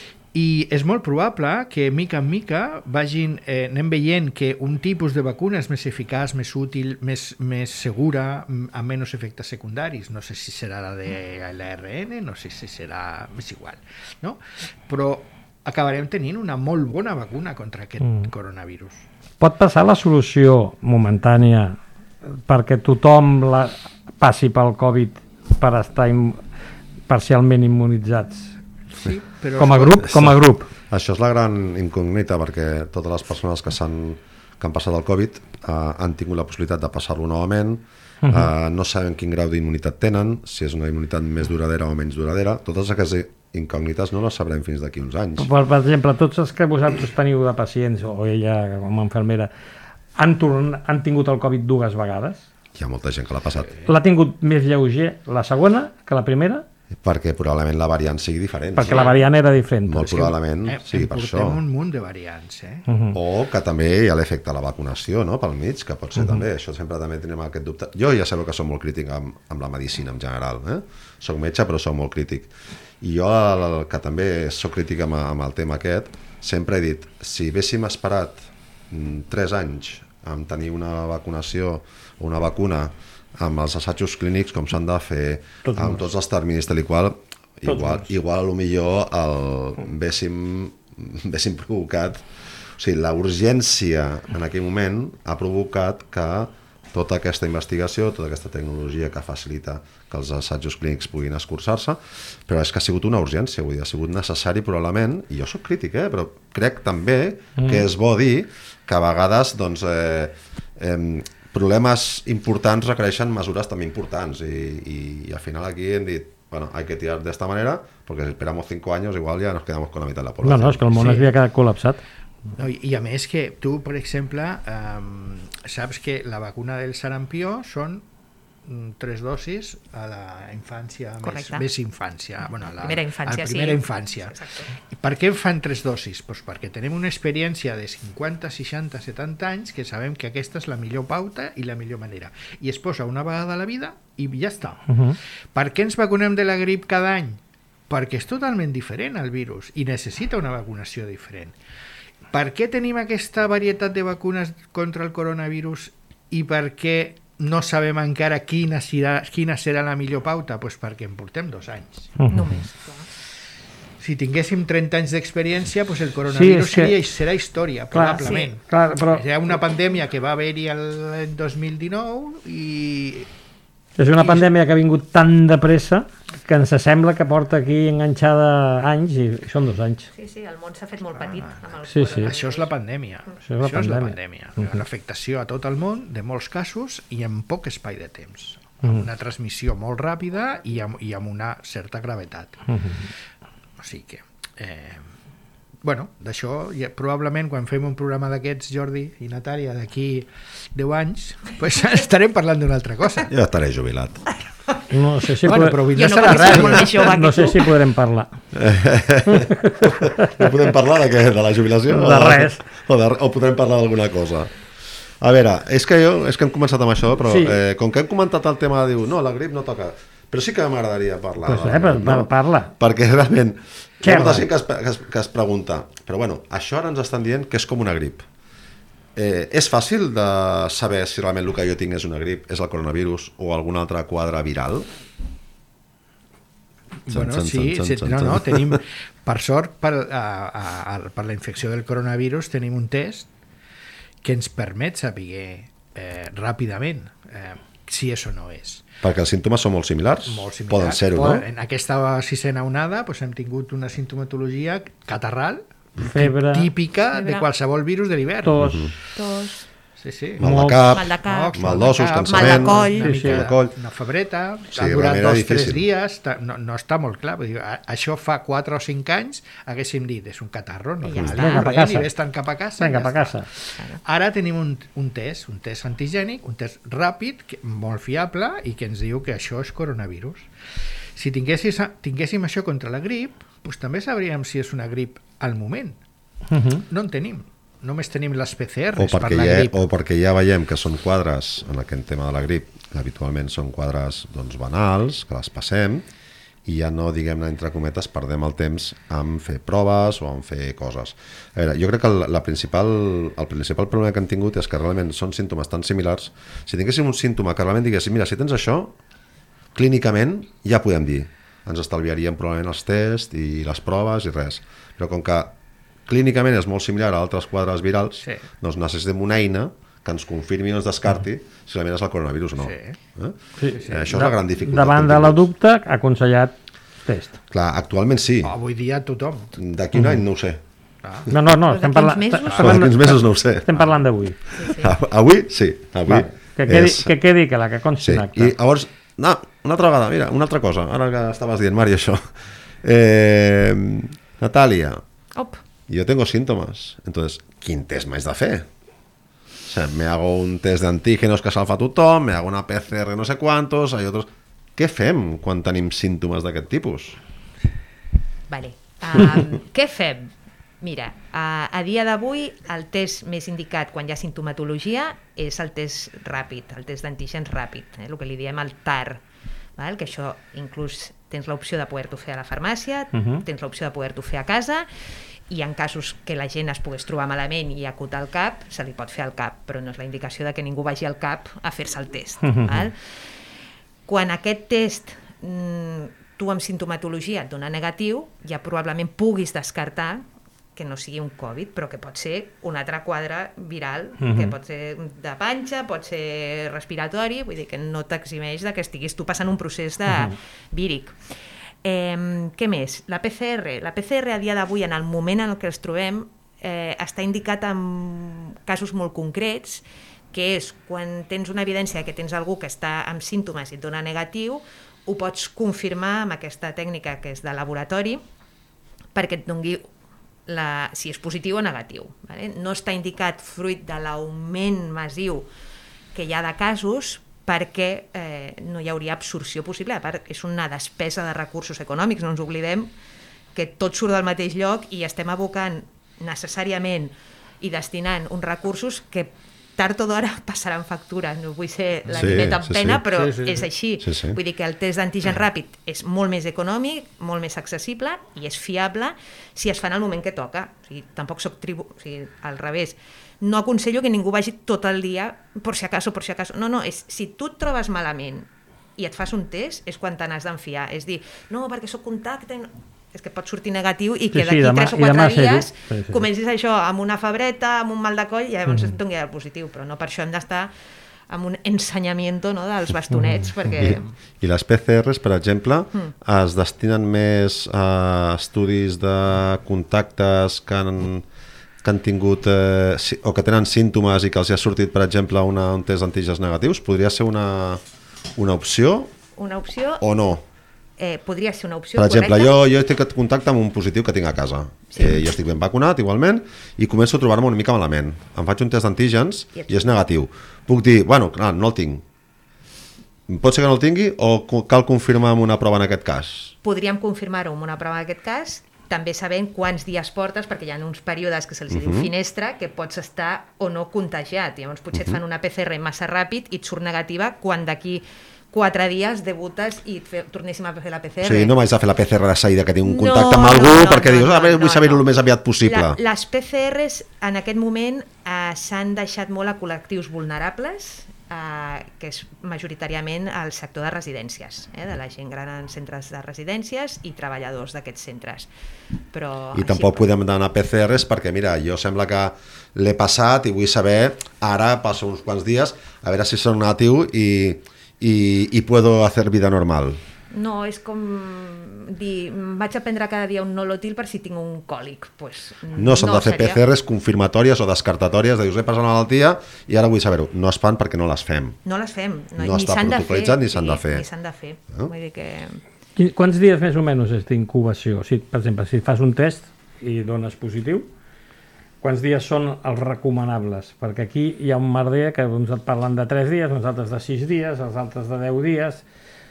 I és molt probable que, mica en mica, vagin, eh, anem veient que un tipus de vacuna és més eficaç, més útil, més, més segura, amb menys efectes secundaris. No sé si serà la de l'A R N, no sé si serà... és igual, no? Però acabarem tenint una molt bona vacuna contra aquest mm. coronavirus. Pot passar la solució momentània perquè tothom la passi pel Covid per estar im parcialment immunitzats? Sí, però Com a grup, com a grup. Això és la gran incògnita, perquè totes les persones que, s'han, que han passat el Covid eh, han tingut la possibilitat de passar-lo novament, uh -huh. eh, no sabem quin grau d'immunitat tenen, si és una immunitat més duradera o menys duradera. Totes aquestes incògnites no les sabrem fins d'aquí uns anys. Per, per exemple, tots els que vosaltres teniu de pacients, o ella com a infermera, han, torn, han tingut el Covid dues vegades? Hi ha molta gent que l'ha passat. L'ha tingut més lleuger la segona que la primera? Perquè probablement la variant sigui diferent. Perquè sí. la variant era diferent. Molt probablement Eh, sigui en per portem això. un munt de variants, eh? Uh -huh. O que també hi ha l'efecte de la vacunació, no?, pel mig, que pot ser uh -huh. també, això sempre també tenim aquest dubte. Jo ja sabeu que soc molt crític amb, amb la medicina en general, eh? Soc metge però soc molt crític. I jo, el, que també soc crític amb, amb el tema aquest, sempre he dit, si haguéssim esperat mm, tres anys amb tenir una vacunació o una vacuna amb els assajos clínics com s'han de fer, Tots amb molts. tots els terminis tal i qual, igual, molts. igual a lo millor el véssim, véssim provocat, o sigui, la urgència en aquell moment ha provocat que tota aquesta investigació, tota aquesta tecnologia que facilita que els assajos clínics puguin escurçar-se, però és que ha sigut una urgència, vull dir, ha sigut necessari probablement, i jo sóc crític, eh, però crec també mm. que és bo dir que a vegades doncs, eh, eh, problemes importants requereixen mesures també importants, i, i, i al final aquí hem dit, bueno, hay que tirar de esta manera, porque si esperamos cinco años igual ya nos quedamos con la mitad de la No, población. no, és que el món Sí. havia quedat col·lapsat. No, i, I a més que tu, per exemple, um, saps que la vacuna del sarampió són mm, tres dosis a la infància, més, Correcte. més infància. Bueno, a la Primera infància, a la primera sí. infància. Exacte. I per què fan tres dosis? Pues perquè tenim una experiència de cinquanta, seixanta, setanta anys que sabem que aquesta és la millor pauta i la millor manera. I es posa una vegada a la vida i ja està. Uh -huh. Per què ens vacunem de la grip cada any? Perquè és totalment diferent el virus i necessita una vacunació diferent. Per què tenim aquesta varietat de vacunes contra el coronavirus i per què no sabem encara quina serà, quina serà la millor pauta? Pues perquè en portem dos anys. Uh -huh. Només, clar. Si tinguéssim trenta anys d'experiència, pues el coronavirus Sí, és que- seria, serà història, Clar, probablement. sí. Clar, però- Hi ha una pandèmia que va haver-hi el dos mil dinou i... És una I- pandèmia que ha vingut tan de pressa que ens sembla que porta aquí enganxada anys i són dos anys. Sí, sí, el món s'ha fet molt petit amb el Sí, sí. Això és la pandèmia. Això és la Això és la pandèmia. pandèmia. L'afectació a tot el món, de molts casos, i en poc espai de temps. Mm. Amb una transmissió molt ràpida i amb, i amb una certa gravetat. O sigui que... Eh, bueno, d'això, ja, probablement quan fem un programa d'aquests, Jordi i Natàlia, d'aquí deu anys, pues estarem parlant d'una altra cosa. Jo estaré jubilat. No sé si, Bueno, poder... però Jo vindràs no, a la perquè soc ràdio. molt més jove no que sé tu. si podrem parlar. No podem parlar de què? De la jubilació? De O res. O, de, o podem parlar d'alguna cosa? A veure, és que jo, és que hem començat amb això, però Sí. eh, com que hem comentat el tema de diu, no, la grip no toca, però sí que m'agradaria parlar. Pues, de eh, la per, grip, per, no? parla. Perquè realment hi Xerra. ha molta gent que es, que, es, que es pregunta, però bueno, això ara ens estan dient que és com una grip. Eh, és fàcil de saber si realment el que jo tinc és una grip, és el coronavirus o algun altre quadre viral? Bueno, San, san, sí, san, sí, san, no, san. no, tenim, per sort, per, a, a, a, per la infecció del coronavirus tenim un test que ens permet saber eh, ràpidament eh, si això no és. Perquè els símptomes són molt similars? Molt similar. Poden ser-ho, Poden- no? En aquesta sisena onada pues, hem tingut una sintomatologia catarral Febre, típica de Febre. qualsevol virus de l'hivern. tos, Tos, Sí, sí. Mal de Molt- cap, mal de cap, No, mal d'ossos, cap, cansament, mal de coll. una, Sí, mica sí. de- Mal de coll. una febreta, Sí, ha durat realment era dos o tres difícil. dies, ta- no, no està molt clar. Vull dir, a- això fa quatre o cinc anys haguéssim dit, és un catarro, no I ja cal està. ni Vinga, pa res, casa. ni ves tant cap a casa. vinga, ja pa està. casa. Ara tenim un, un test, un test antigènic, un test ràpid, que, molt fiable, i que ens diu que això és coronavirus. Si tinguéssim, tinguéssim això contra la grip, doncs també sabríem si és una grip al moment. Uh -huh. No en tenim. Només tenim les P C o Rs per perquè, la ja, grip. o perquè ja veiem que són quadres, en aquest tema de la grip, que habitualment són quadres doncs, banals, que les passem, i ja no, diguem-ne, entre cometes, perdem el temps en fer proves o en fer coses. A veure, jo crec que el, la principal, el principal problema que han tingut és que realment són símptomes tan similars. Si tinguéssim un símptoma que realment diguéssim, mira, si tens això, clínicament ja podem dir, ens estalviaríem probablement els tests i les proves i res. Però com que clínicament és molt similar a altres quadres virals, Sí. doncs necessitem una eina que ens confirmi i ens descarti si realment és el coronavirus o no. Sí. Eh? Sí, Sí. Això és la gran dificultat. Davant que de hem la tingut. dubte, aconsellat test. Clar, actualment sí. Avui dia tothom. D'aquí un any no ho sé. Ah. No, no, no, Però estem d'aquí uns parlant... mesos? estem Però parlant- d'aquí uns mesos no ho sé. Estem parlant d'avui. Sí, sí. Avui sí, avui Va, que, quedi, és... que quedi que la que consti Sí, en acte. i llavors, no, una altra vegada, mira, una altra cosa, ara que estaves dient, Mari, això. Eh, Natàlia, Op. yo tengo síntomas, entonces, quin test m'haig de fer? O sea, me hago un test de antígenos que se'l fa tothom, me hago una P C R no sé quantos, hay otros... Què fem quan tenim símptomes d'aquest tipus? Vale. Um, què fem? Mira, a, a dia d'avui el test més indicat quan hi ha sintomatologia és el test ràpid, el test d'antígens ràpid, eh, el que li diem el T A R, val? Que això inclús tens l'opció de poder-t'ho fer a la farmàcia, Uh -huh. tens l'opció de poder-t'ho fer a casa, i en casos que la gent es pogués trobar malament i acutar el cap, se li pot fer al cap, però no és la indicació de que ningú vagi al cap a fer-se el test. Uh -huh. Val? Quan aquest test mm, tu amb sintomatologia et dona negatiu, ja probablement puguis descartar que no sigui un Covid, però que pot ser un altre quadre viral, uh -huh. que pot ser de panxa, pot ser respiratori, vull dir que no t'eximeix de que estiguis tu passant un procés de uh -huh. víric. Eh, què més? La P C R. La P C R a dia d'avui, en el moment en el que els trobem, eh, està indicat en casos molt concrets, que és quan tens una evidència que tens algú que està amb símptomes i et dona negatiu, ho pots confirmar amb aquesta tècnica que és de laboratori perquè et doni la, si és positiu o negatiu. Vale? No està indicat fruit de l'augment massiu que hi ha de casos perquè eh, no hi hauria absorció possible. A part, és una despesa de recursos econòmics, no ens oblidem que tot surt del mateix lloc i estem abocant necessàriament i destinant uns recursos que tard o d'hora passaran factura. No vull ser la Sí, nimeta amb sí, pena, sí. però Sí, sí, sí. és així. Sí, sí. Vull dir que el test d'antigen ràpid és molt més econòmic, molt més accessible i és fiable si es fa en el moment que toca. O sigui, tampoc soc tribu... O sigui, al revés. No aconsello que ningú vagi tot el dia per si acaso, per si acaso. No, no, és, si tu et trobes malament i et fas un test, és quan te n'has d'enfiar. És dir, no, perquè soc contacte... És que pot sortir negatiu i que Sí, sí, d'aquí demà- tres o i demà quatre dies ser-ho. Sí, sí. comencis això amb una febreta, amb un mal de coll, i llavors et doni el positiu. Però no per això hem d'estar amb un ensenyamiento, no, dels bastonets, perquè... I, I les P C Rs, per exemple, es destinen més a estudis de contactes que han, que han tingut eh, si- o que tenen símptomes i que els hi ha sortit, per exemple, una, un test d'antígens negatius. Podria ser una, una opció Una opció o no? eh, podria ser una opció Per exemple, correcta. jo, jo estic en contacte amb un positiu que tinc a casa. Sí. Eh, jo estic ben vacunat, igualment, i començo a trobar-me una mica malament. Em faig un test d'antígens I et- i és negatiu. Puc dir, bueno, clar, no el tinc. Pot ser que no el tingui o co- cal confirmar amb una prova en aquest cas? Podríem confirmar-ho amb una prova d'aquest cas, també sabent quants dies portes, perquè hi ha uns períodes que se'ls uh -huh. diu finestra, que pots estar o no contagiat. Llavors potser uh -huh. et fan una P C R massa ràpid i et surt negativa quan d'aquí quatre dies debutes i et fe, tornéssim a fer la P C R. O sigui, no m'haig de fer la P C R de seguida que tinc un No, contacte amb no, algú no, perquè no, dius, no, a veure, vull no, saber-ho no. el més aviat possible. La, les P C Rs en aquest moment eh, s'han deixat molt a col·lectius vulnerables, eh, que és majoritàriament el sector de residències, eh, de la gent gran en centres de residències i treballadors d'aquests centres. Però I així, tampoc podem demanar P C Rs perquè, mira, jo sembla que l'he passat i vull saber, ara passa uns quants dies, a veure si soc negatiu i, i, i puedo hacer vida normal. No, és com dir, vaig a prendre cada dia un nolotil per si tinc un còlic. Pues, No s'han de fer seria. P C Rs confirmatòries o descartatòries, de dius, he passat una malaltia i ara vull saber-ho. No es fan perquè no les fem. No les fem, no, No ni està s'han de fer. protocolitzat ni s'han de fer. Ni s'han de fer. No? Vull dir que... Quin- Quants dies més o menys és d'incubació? Si, per exemple, si fas un test i dones positiu, quants dies són els recomanables? Perquè aquí hi ha un merder que uns et parlen de tres dies, uns altres de sis dies, els altres de deu dies...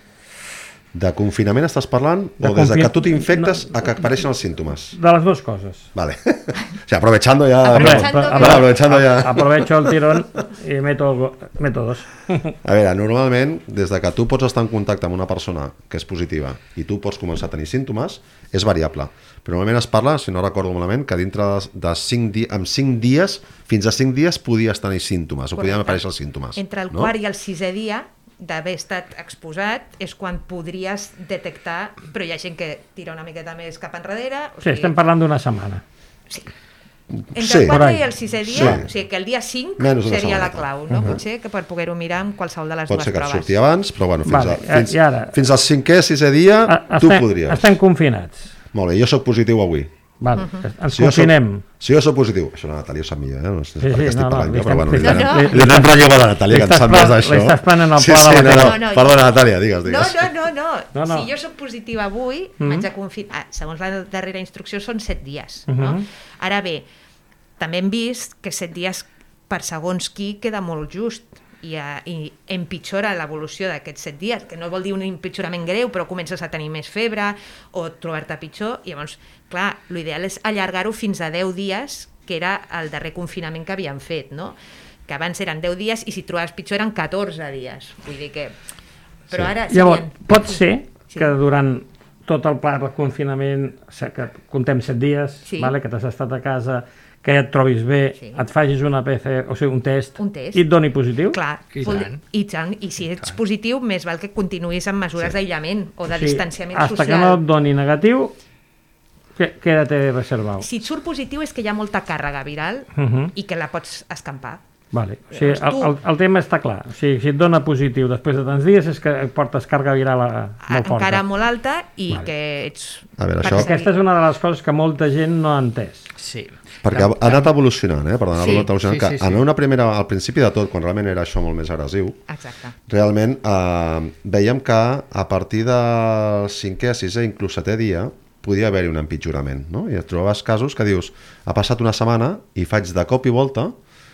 De confinament estàs parlant De o des de confi- que tu t'infectes no. a que apareixen els símptomes? De les dues coses. Vale. O sea, aprovechando ya... Aprovechando Vale, que- aprovechando ya... Aprovecho el tirón i meto, el go- meto dos. A veure, normalment, des de que tu pots estar en contacte amb una persona que és positiva i tu pots començar a tenir símptomes, és variable. Però normalment es parla, si no recordo malament, que dintre de, de cinc dies, amb cinc dies, fins a cinc dies podies tenir símptomes, o podien Correcte. aparèixer els símptomes. Entre el no? quart i el sisè dia d'haver estat exposat és quan podries detectar, però hi ha gent que tira una miqueta més cap enrere. O Sí, estem parlant d'una setmana. Sí. Entre Sí. el quatre Por ahí. i el sisè dia, Sí. o sigui que el dia cinc Menys d'una seria la setmaneta. clau, no? Potser que per poder-ho mirar amb qualsevol de les Pot dues ser que et proves. surti abans, però bueno, fins, Vale, a, fins, i ara- fins al cinquè, sisè dia, A- tu estem, podries. Estem confinats. Molt bé, jo sóc positiu avui. Vale, ens Si jo soc- confinem. Si jo sóc positiu, això la Natàlia ho sap millor, eh? No sé Sí, per sí, què estic no, no, parlant li jo, però bueno, estem- li No, donem, no. li donem relleu a la Natàlia, Li que en estàs sap més prenent- d'això. li estàs prenent el sí, pla de sí, la no, tele. no, No, no, perdona, Natàlia, digues, No, digues. no, no, no. No, no. Si jo sóc positiva avui, Mhm. m'haig de confinar. Ah, segons la darrera instrucció són set dies. Mhm. No? Ara bé, també hem vist que set dies per segons qui queda molt just i, uh, i empitjora l'evolució d'aquests set dies, que no vol dir un empitjorament greu, però comences a tenir més febre o trobar-te pitjor. I llavors, clar, l'ideal és allargar-ho fins a deu dies, que era el darrer confinament que havíem fet, no? Que abans eren deu dies i si trobaves pitjor eren catorze dies. Vull dir que... Però Sí. ara... Llavors, serien- pot ser Sí. que durant tot el pla de confinament, o sigui, que comptem set dies, Sí. vale, que t'has estat a casa, que ja et trobis bé, Sí. et facis una P C, o sigui, un test, Un test. i et doni positiu? Clar, I vol- tant. i tant. I si ets positiu, més val que continuïs amb mesures d'aïllament o de Sí, distanciament hasta social. que no et doni negatiu, que- quédate reservat. Si et surt positiu és que hi ha molta càrrega viral Mhm. i que la pots escampar. Vale. O sigui, el, Llavors, tu- el, el tema està clar. O sigui, si et dona positiu després de tants dies és que portes càrrega viral a, molt forta. Encara molt alta i Vale. que ets... A veure, per això- seguir- Aquesta és una de les coses que molta gent no ha entès. Sí. Perquè ha, ha anat evolucionant, eh? Perdona, Sí. ha anat evolucionant, Sí, sí, que sí. en una primera, al principi de tot, quan realment era això molt més agressiu, Exacte. realment eh, veiem que a partir del cinquè, sisè, inclús setè dia, podia haver-hi un empitjorament, no? I et trobaves casos que dius, ha passat una setmana i faig de cop i volta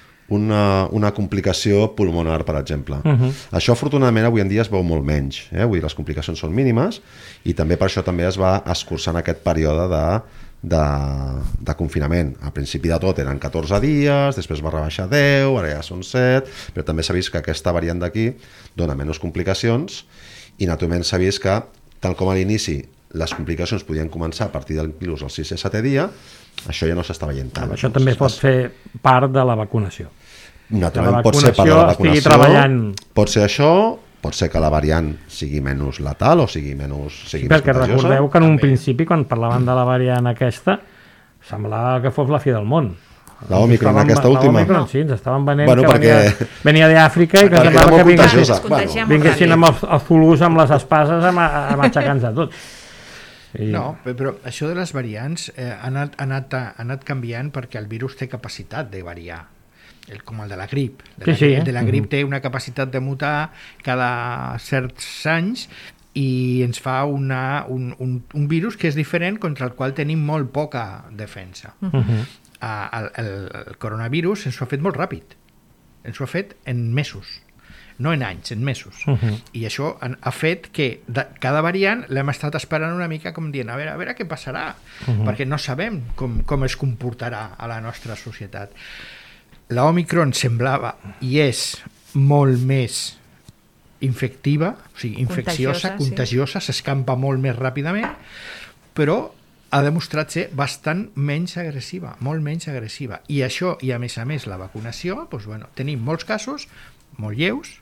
una, una complicació pulmonar, per exemple. Uh -huh. Això, afortunadament, avui en dia es veu molt menys. Eh? Vull dir, les complicacions són mínimes i també per això també es va escurçant aquest període de de, de confinament. Al principi de tot eren catorze dies, després va rebaixar a deu, ara ja són set, però també s'ha vist que aquesta variant d'aquí dona menys complicacions i naturalment s'ha vist que, tal com a l'inici les complicacions podien començar a partir del virus al sisè setè dia, això ja no s'està veient tant. Això també pot fer part de la vacunació. Naturalment pot ser part de la vacunació, treballant... pot ser això, pot ser que la variant sigui menys letal o sigui menys sigui sí, perquè més contagiosa. Recordeu que en un principi, quan parlaven de la variant aquesta, semblava que fos la fi del món. La Omicron, estaven, aquesta última? La Omicron, sí, ens estaven venent bueno, que perquè... venia, venia d'Àfrica i que perquè semblava que contagiosa. vinguessin, vinguessin amb els, els zulús amb les espases a, a matxacar-nos a tots. I... No, però això de les variants eh, ha, anat, ha, anat, ha anat canviant perquè el virus té capacitat de variar. El, com el de la grip. De la, sí, sí, eh? de la grip té una capacitat de mutar cada certs anys i ens fa una, un, un, un virus que és diferent contra el qual tenim molt poca defensa. Uh-huh. uh, el, el, el coronavirus ens ho ha fet molt ràpid. Ens ho ha fet en mesos. No en anys, en mesos. Uh-huh. I això ha, ha fet que de, cada variant l'hem estat esperant una mica com dient a veure, a veure què passarà, uh-huh. perquè no sabem com, com es comportarà a la nostra societat. La Omicron semblava i és molt més infectiva, o sigui, infecciosa, contagiosa, sí. S'escampa molt més ràpidament, però ha demostrat ser bastant menys agressiva, molt menys agressiva. I això, i a més a més la vacunació, doncs, bueno, tenim molts casos molt lleus.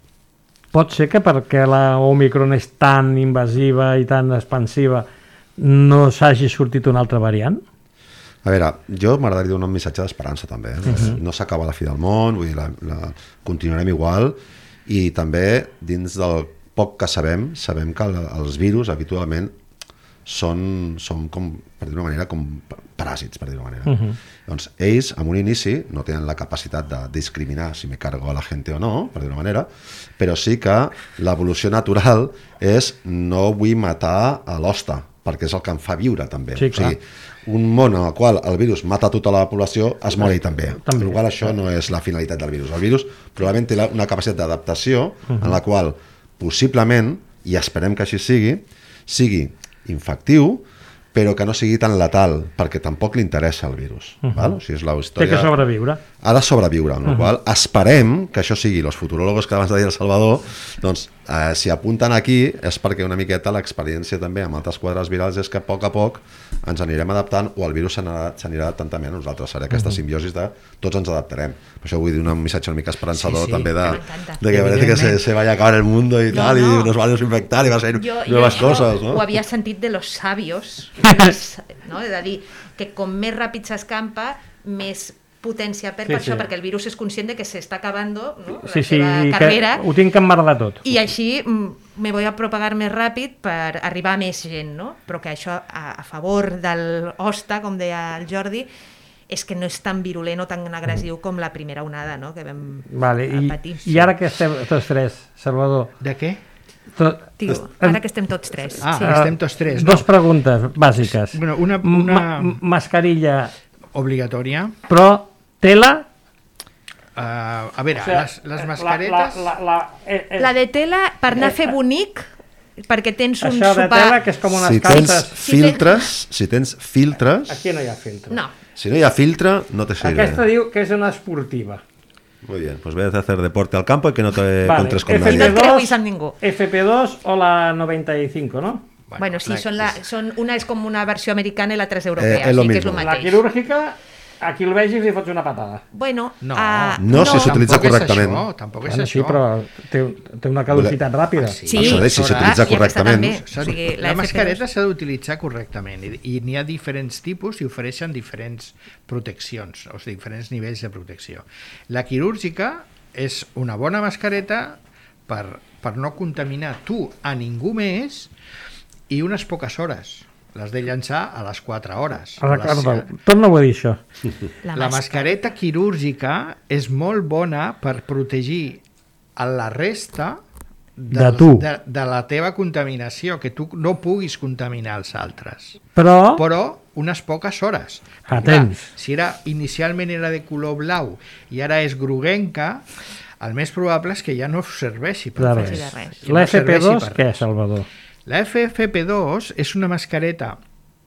Pot ser que perquè la Omicron és tan invasiva i tan expansiva no s'hagi sortit una altra variant? A veure, jo m'agradaria donar un missatge d'esperança també. Eh? Uh-huh. No s'acaba la fi del món, vull dir, la, la, continuarem igual i també dins del poc que sabem, sabem que el, els virus habitualment són, són com, per dir-ho manera, com paràsits, per dir-ho manera. Uh-huh. Doncs ells, en un inici, no tenen la capacitat de discriminar si me cargo a la gent o no, per dir-ho manera, però sí que l'evolució natural és no vull matar a l'hoste, perquè és el que em fa viure també. Sí, o sigui, un món en el qual el virus mata tota la població es mor ell també. també. Per qual això no és la finalitat del virus. El virus probablement té una capacitat d'adaptació uh-huh. en la qual possiblement, i esperem que així sigui, sigui infectiu, però que no sigui tan letal, perquè tampoc li interessa el virus. Uh-huh. Val? O sigui, és la història... Té que sobreviure. Ha de sobreviure, amb uh-huh. la qual esperem que això sigui, els futuròlogos que abans de dir el Salvador, doncs, eh, si apunten aquí és perquè una miqueta l'experiència també amb altres quadres virals és que a poc a poc ens anirem adaptant o el virus s'anirà, s'anirà adaptant també a nosaltres. Serà aquesta uh-huh. simbiosi de tots ens adaptarem. Per això vull dir un missatge una mica esperançador sí, sí. també de, de que parece que se, se vaya a acabar el mundo y no, tal, no. y nos van a infectar y va a ser yo, nuevas yo cosas. ¿No? Ho havia sentit de los sabios, no? És a dir, que com més ràpid s'escampa, més potència per, sí, per sí. això, perquè el virus és conscient de que s'està acabant no? la sí, seva sí, carrera. Ho tinc que emmerdar tot. I així me voy a propagar més ràpid per arribar a més gent, no? Però que això a, a favor del hoste, com deia el Jordi, és que no és tan virulent o tan agressiu com la primera onada, no? Que vam vale, i, patir. I ara que estem tots tres, Salvador... De què? Tot... Tio, ara que estem tots tres. Ah, sí. estem tots tres. No? Dos preguntes bàsiques. Bueno, una, una... Ma mascarilla... obligatòria. Però tela... Uh, a veure, o sigui, les, les mascaretes... La, la, la, eh, eh, la de tela, per anar a fer bonic, perquè tens un això sopar... de tela, que és com unes si calces... Tens filtres, si tens filtres... Aquí no hi ha filtre. No. Si no hi ha filtre, no te sirve. Aquesta diu que és una esportiva. Muy bien, pues vete a hacer deporte al campo y que no te vale. Encontres con nadie. No et creuis amb ningú. F P dos o la noventa y cinco, ¿no? Bueno, bueno sí, son la, son, una és com una versió americana i l'altra és europea, eh, així que és el mateix. La quirúrgica, aquí el vegis i li fots una patada. Bueno, no, uh, no, no si s'utilitza correctament. Això, tampoc és bueno, això. Sí, però té, té una caducitat ràpida. Sí, sí, sí si s'utilitza correctament. O sigui, la, la mascareta s'ha d'utilitzar correctament i, i n'hi ha diferents tipus i ofereixen diferents proteccions, o sigui, diferents nivells de protecció. La quirúrgica és una bona mascareta per, per no contaminar tu a ningú més i unes poques hores. L'has de llançar a les quatre hores. Recorda, torna-ho a dir, això. La, la mascareta quirúrgica és molt bona per protegir a la resta de, de, tu. de, de la teva contaminació, que tu no puguis contaminar els altres. Però... Però unes poques hores. Atents. Clar, si era, inicialment era de color blau i ara és groguenca, el més probable és que ja no serveixi per res. res. res. La F P dos, no què és, Salvador? La F F P dos és una mascareta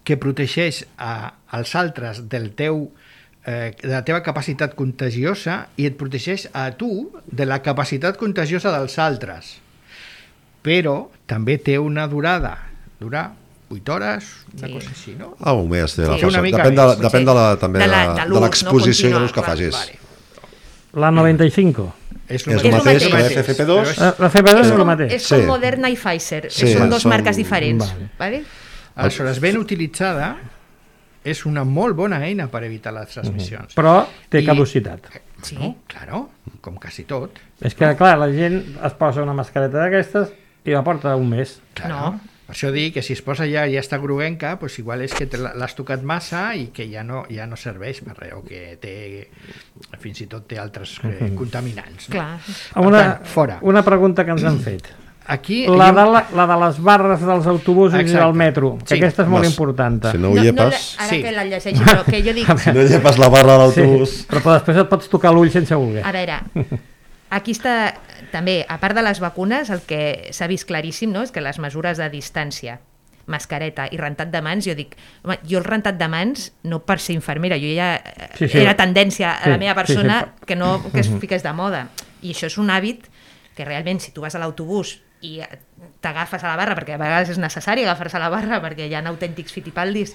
que protegeix a, als altres del teu, eh, de la teva capacitat contagiosa i et protegeix a tu de la capacitat contagiosa dels altres. Però també té una durada, dura vuit hores, una Sí. cosa així, no? Ah, o més, té la Sí, força. una mica Depèn de, més. depèn de la, també De de, la- la, de de l'ús, no? l'exposició Continua, de l'ús que clar, facis. Vale. La noventa i cinc. És, És el mateix, la F F P dos. però és- La, la F P dos és És el com, mateix. és com Sí. Moderna i Pfizer. Sí, són dos són- marques diferents. Vale. Vale. Aleshores, ben utilitzada, és una molt bona eina per evitar les transmissions. Però té I- caducitat. Sí. No? Claro, com quasi tot. És que, clar, la gent es posa una mascareta d'aquestes i la porta un mes. Claro. No. Per això dic que si es posa ja ja està groguenca, pues igual és que te la- l'has tocat massa i que ja no, ja no serveix per res, o que té, fins i tot té altres eh, contaminants. No? Clar. Per Una, tant, fora. una pregunta que ens han fet. Aquí... La jo- de, la, la de les barres dels autobusos Exacte. i del metro, que Sí. aquesta és molt Mas- important. Si no No, ho no, llepes... ara Sí. que la llegeixo, però que jo dic... Si no llepes la barra de Sí, l'autobús... però després et pots tocar l'ull sense voler. A veure, aquí està també, a part de les vacunes, el que s'ha vist claríssim, no?, és que les mesures de distància, mascareta i rentat de mans, jo dic, home, jo el rentat de mans, no per ser infermera, jo ja eh, Sí, sí. era tendència a Sí, la meva persona sí, sí. que no que es fiqués de moda. I això és un hàbit que realment, si tu vas a l'autobús i t'agafes a la barra, perquè a vegades és necessari agafar-se a la barra perquè hi ha autèntics fitipaldis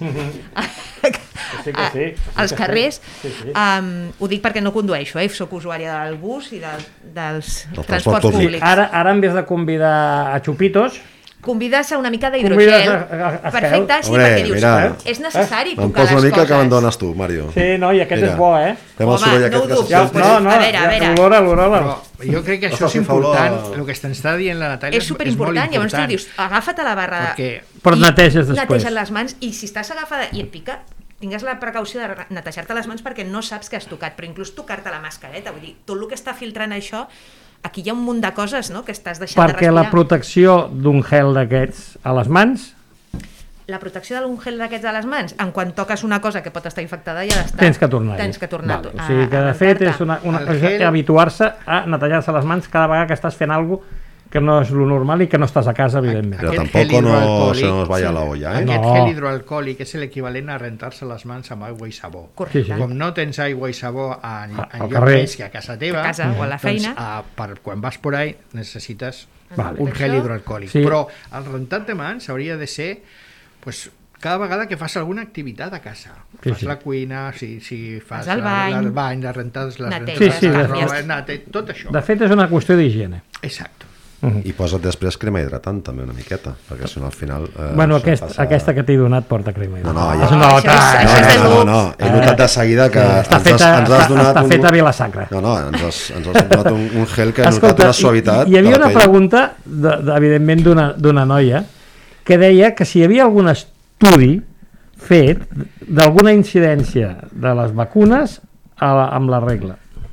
sí que sí, sí als que sí. carrers. Sí, sí. Um, ho dic perquè no condueixo, eh? Soc usuària del bus i de, dels Del transport transports públic. públics. Ara, ara en vez de convidar a xupitos, Convides a una mica Convides d'hidrogel. a- a- a Perfecte, gel. sí, Hombre, perquè dius, mira. és necessari Me'n tocar poso les una mica coses. que me'n dones tu, Mario. sí, no, i aquest Mira. és bo, eh? Fem el Home, soroll no aquest ho que dubto. s'escolta. Pues, a veure, a veure. L'olora, l'olora. Però jo crec que això Ostres, és si fa olor a- important, el que t'està dient la Natàlia És superimportant, llavors tu dius, agafa't a la barra Perquè Però i neteges després. neteja't les mans i si estàs agafada i et pica, tingues la precaució de netejar-te les mans perquè no saps que has tocat, però inclús tocar-te la mascareta, vull dir, tot el que està filtrant això, aquí hi ha un munt de coses, no?, que estàs deixant de Perquè respirar. la protecció d'un gel d'aquests a les mans La protecció d'un gel d'aquests a les mans, en quan toques una cosa que pot estar infectada ja està. tens que tornar-hi. Tens que tornar Vale, a, o sigui que de a fet rentar-te. és una, una, El gel- habituar-se a netejar-se les mans cada vegada que estàs fent alguna cosa que no és lo normal i que no estàs a casa, evidentment. Pero Aquest tampoco gel no hidroalcohòlic, se nos vaya sí. la olla, ¿eh? Aquest No. gel hidroalcohòlic és l'equivalent a rentar-se les mans amb aigua i sabó. Correcte. Sí, sí. Com no tens aigua i sabó en, A- en al lloc carrer. més que a casa teva, A casa o a la feina. doncs, a, per quan vas por ahí necessites Vale. un gel hidroalcohòlic. Sí. Però el rentat de mans hauria de ser pues, cada vegada que fas alguna activitat a casa. Sí, fas sí. la cuina, si, si fas Vas al bany. el bany, les rentades, les Neteges, rentades, Sí, sí, la de- roba, nete, tot això. De fet, és una qüestió d'higiene. Exacte. I posa't després crema hidratant també una miqueta, perquè si no al final... Eh, Bueno, això aquest, passa- aquesta que t'he donat porta crema. No, no, Es ja- nota, Això és- eh? això és de no, no, luxe. no, he notat de seguida que Està ens, feta, has, ens has està, donat està un... feta a Vilasacra. No, no, ens has, ens has donat un, un gel que he notat Escolta, una suavitat. hi, hi havia de la una pell. pregunta, de, de, evidentment, d'una d'una noia, que deia que si hi havia algun estudi fet d'alguna incidència de les vacunes a la, amb la regla.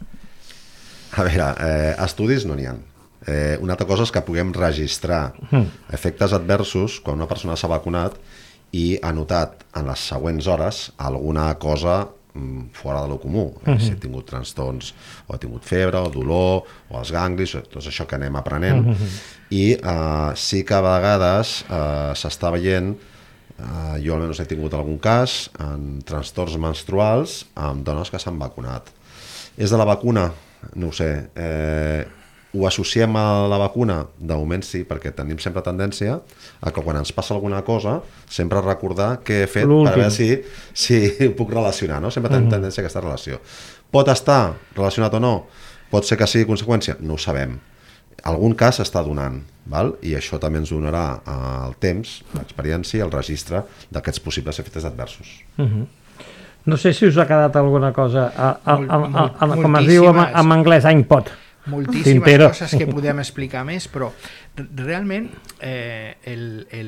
A veure, eh, estudis no n'hi ha. Eh, una altra cosa és que puguem registrar efectes adversos quan una persona s'ha vacunat i ha notat en les següents hores alguna cosa mm, fora de lo comú. Eh, si ha tingut trastorns, o ha tingut febre, o dolor, o els ganglis, o tot això que anem aprenent. I eh, sí que a vegades eh, s'està veient, eh, jo almenys he tingut algun cas, en trastorns menstruals amb dones que s'han vacunat. És de la vacuna? No ho sé. Eh, ho associem a la vacuna? De moment sí, perquè tenim sempre tendència a que quan ens passa alguna cosa sempre recordar què he fet L'últim. per veure si, si ho puc relacionar, no? Sempre tenim tendència a aquesta relació. Pot estar relacionat o no? Pot ser que sigui conseqüència? No ho sabem. Algun cas s'està donant, val? I això també ens donarà el temps, l'experiència i el registre d'aquests possibles efectes adversos. No sé si us ha quedat alguna cosa, a, a, a, a, a, com es diu en, Moltíssimes. en anglès, iPod. Moltíssimes Tintero. coses que podem explicar més, però r- realment eh, el, el,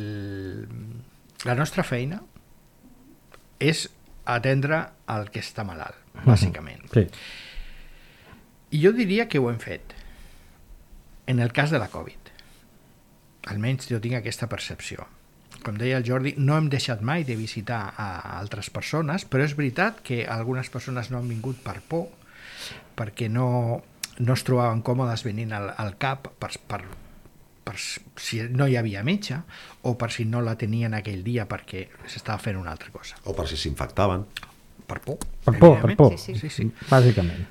la nostra feina és atendre el que està malalt, bàsicament. Sí. I jo diria que ho hem fet en el cas de la Covid. Almenys jo tinc aquesta percepció. Com deia el Jordi, no hem deixat mai de visitar a altres persones, però és veritat que algunes persones no han vingut per por, perquè no, no es trobaven còmodes venint al, al CAP per, per per si no hi havia metge, o per si no la tenien aquell dia perquè s'estava fent una altra cosa. O per si s'infectaven. Per por. Per por, per por, Sí, sí, sí. bàsicament.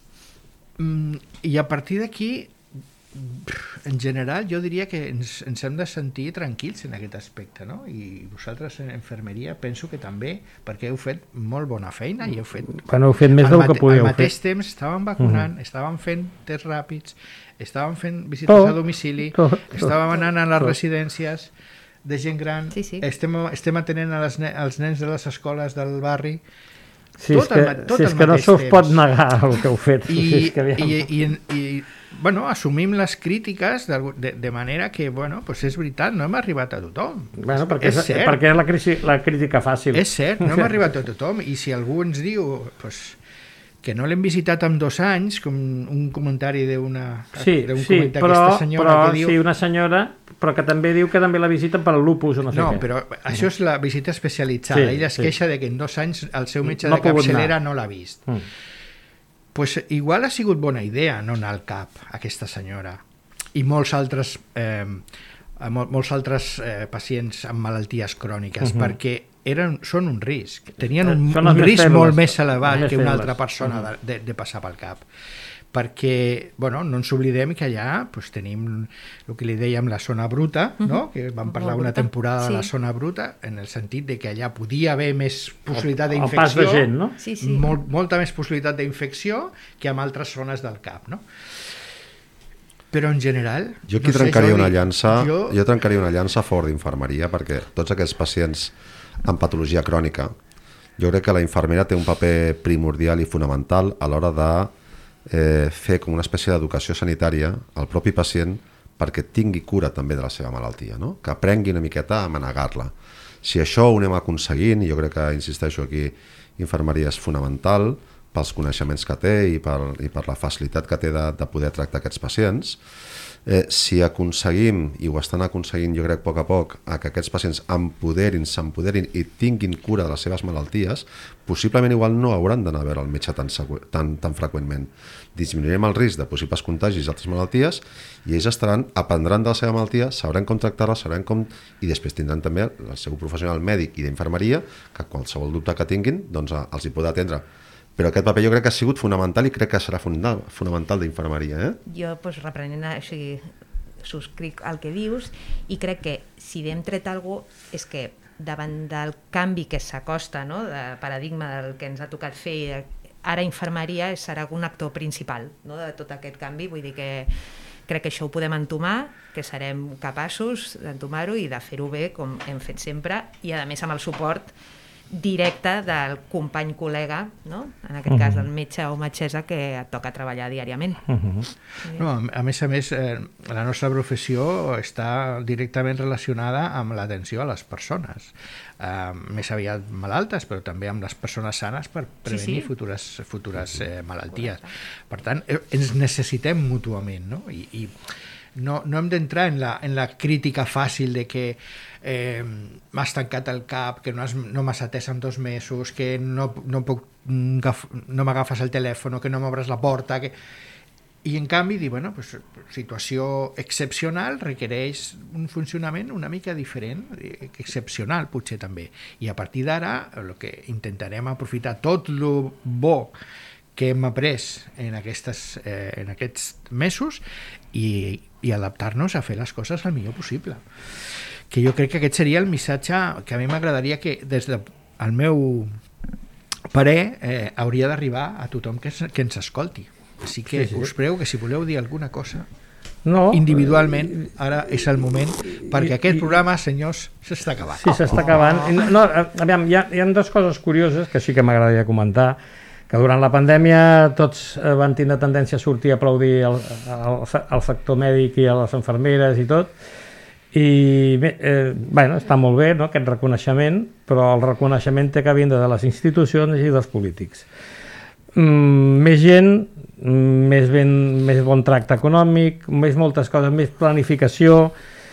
Mm, I a partir d'aquí, en general, jo diria que ens, ens hem de sentir tranquils en aquest aspecte, no? I vosaltres en infermeria penso que també, perquè heu fet molt bona feina i heu fet... Quan heu fet més al del que mate- podíeu Al mateix fer. temps estàvem vacunant, Mhm. estàvem fent tests ràpids, estàvem fent visites Tot, a domicili, tot, tot, estàvem anant a les tot. residències de gent gran, Sí, sí. Estem, estem atenent a les ne als nens de les escoles del barri, Si tot és que, al ma- tot si al és que no mateix se us temps. pot negar el que heu fet. i, Si és que aviam. i, i, i bueno, assumim les crítiques de, de, de manera que, bueno, pues és veritat, no hem arribat a tothom. Bueno, perquè és, és cert, perquè és la, crisi, la crítica fàcil. és cert, no hem arribat a tothom, i si algú ens diu pues, que no l'hem visitat en dos anys, com un comentari d'una Sí, d'un sí, comentari però, d'aquesta senyora però que diu... sí, una senyora, però que també diu que també la visiten per lupus o no sé No, què. però això és la visita especialitzada. Sí, Ella es sí. queixa de que en dos anys el seu metge No de ha pogut capçalera anar. no l'ha vist. Mm. Pues igual ha sigut bona idea no anar al cap aquesta senyora i molts altres eh, mol, molts altres eh, pacients amb malalties cròniques, Mhm. perquè eren, són un risc, tenien un, Són les un més risc febles, molt més elevat les més que una febles. altra persona de, de, de passar pel cap, perquè bueno, no ens oblidem que allà pues, tenim el que li dèiem la zona bruta, no? Que vam parlar Molt una bruta, temporada de la sí. zona bruta, en el sentit de que allà podia haver més possibilitat El pas d'infecció, de gent, no? Sí, sí. molt, molta més possibilitat d'infecció que en altres zones del cap, no? Però en general... Jo aquí no sé, trencaria Jordi, una llança, Jo, jo trencaria una llança a favor d'infermeria, perquè tots aquests pacients amb patologia crònica, jo crec que la infermera té un paper primordial i fonamental a l'hora de eh, fer com una espècie d'educació sanitària al propi pacient perquè tingui cura també de la seva malaltia, no? Que aprengui una miqueta a manegar-la. Si això ho anem aconseguint, i jo crec que, insisteixo aquí, infermeria és fonamental pels coneixements que té i per, i per la facilitat que té de, de poder tractar aquests pacients, eh, si aconseguim, i ho estan aconseguint jo crec a poc a poc, a que aquests pacients empoderin, s'empoderin i tinguin cura de les seves malalties, possiblement igual no hauran d'anar a veure el metge tan, tan, tan freqüentment. Disminuirem el risc de possibles contagis d'altres malalties i ells estaran, aprendran de la seva malaltia, sabran com tractar-la, sabran com... i després tindran també el seu professional mèdic i d'infermeria, que qualsevol dubte que tinguin doncs, els hi podrà atendre. Però aquest paper jo crec que ha sigut fonamental i crec que serà fonamental d'infermeria. Eh? Jo, doncs, reprenent, o sigui, subscric el que dius i crec que si hem tret alguna cosa és que davant del canvi que s'acosta, no?, de paradigma del que ens ha tocat fer, i ara infermeria serà un actor principal, no?, de tot aquest canvi. Vull dir que crec que això ho podem entomar, que serem capaços d'entomar-ho i de fer-ho bé com hem fet sempre, i a més amb el suport directe del company col·lega, no?, en aquest cas del metge o metgessa que et toca treballar diàriament. Uh-huh. no, a més a més, eh, la nostra professió està directament relacionada amb l'atenció a les persones, eh, més aviat malaltes, però també amb les persones sanes per prevenir Sí, sí. futures, futures eh, malalties. Per tant, eh, ens necessitem mútuament, no? I, i no, no hem d'entrar en la, en la crítica fàcil de que eh, m'has tancat el cap, que no, has, no m'has atès en dos mesos, que no, no, puc, no m'agafes el telèfon, que no m'obres la porta, que... I en canvi dir, bueno, pues, situació excepcional requereix un funcionament una mica diferent, excepcional potser també, i a partir d'ara el que intentarem aprofitar tot el bo que hem après en, aquestes, eh, en aquests mesos i, i adaptar-nos a fer les coses el millor possible. Que jo crec que aquest seria el missatge que a mi m'agradaria que des del meu parer eh, hauria d'arribar a tothom que, que ens escolti. Així que Sí, sí. us prego que si voleu dir alguna cosa No, individualment, ara és el moment, perquè I- aquest i- programa, senyors, s'està acabant. Sí, s'està acabant. I No, aviam, hi ha, hi ha dues coses curioses que sí que m'agradaria comentar, que durant la pandèmia tots eh, van tindre tendència a sortir a aplaudir el, el, el sector mèdic i a les infermeres i tot, i bé, eh, bueno, està molt bé, no?, aquest reconeixement, però el reconeixement té que vindre de les institucions i dels polítics. Mm, més gent, mm, més, ben, més bon tracte econòmic, més moltes coses, més planificació,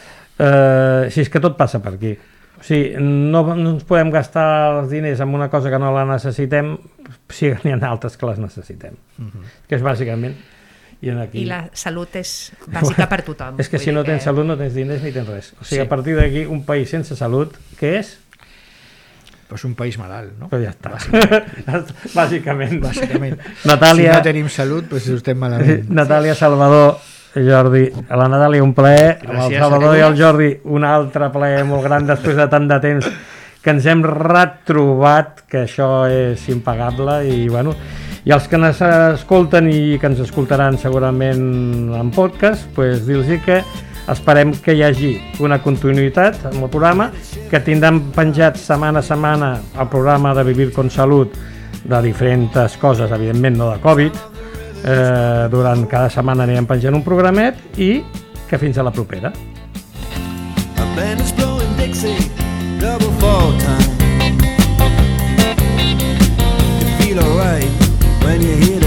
eh, si és que tot passa per aquí. O sigui, no, no ens podem gastar els diners en una cosa que no la necessitem, si n'hi ha altres que les necessitem, Mhm. que és bàsicament. I, en aquí... I la salut és bàsica per tothom. És que si no tens que... salut no tens diners ni tens res. O sigui, sí. A partir d'aquí, un país sense salut, què és? Pues un país malalt, no? Però ja està. Bàsicament. Bàsicament. Bàsicament. Natàlia... Si no tenim salut, pues estem malament. Natàlia, Salvador, Jordi, a la Natàlia un plaer, Gràcies, amb el Salvador i el Jordi un altre plaer molt gran després de tant de temps que ens hem retrobat, que això és impagable, i bueno, i els que ens escolten i que ens escoltaran segurament en podcast, pues dir-los que esperem que hi hagi una continuïtat amb el programa, que tindran penjat setmana a setmana el programa de Vivir con Salut de diferents coses, evidentment no de Covid. Eh, durant cada setmana anirem penjant un programet i que fins a la propera. A band is blowing Dixie, double fall time. You feel alright when you hear the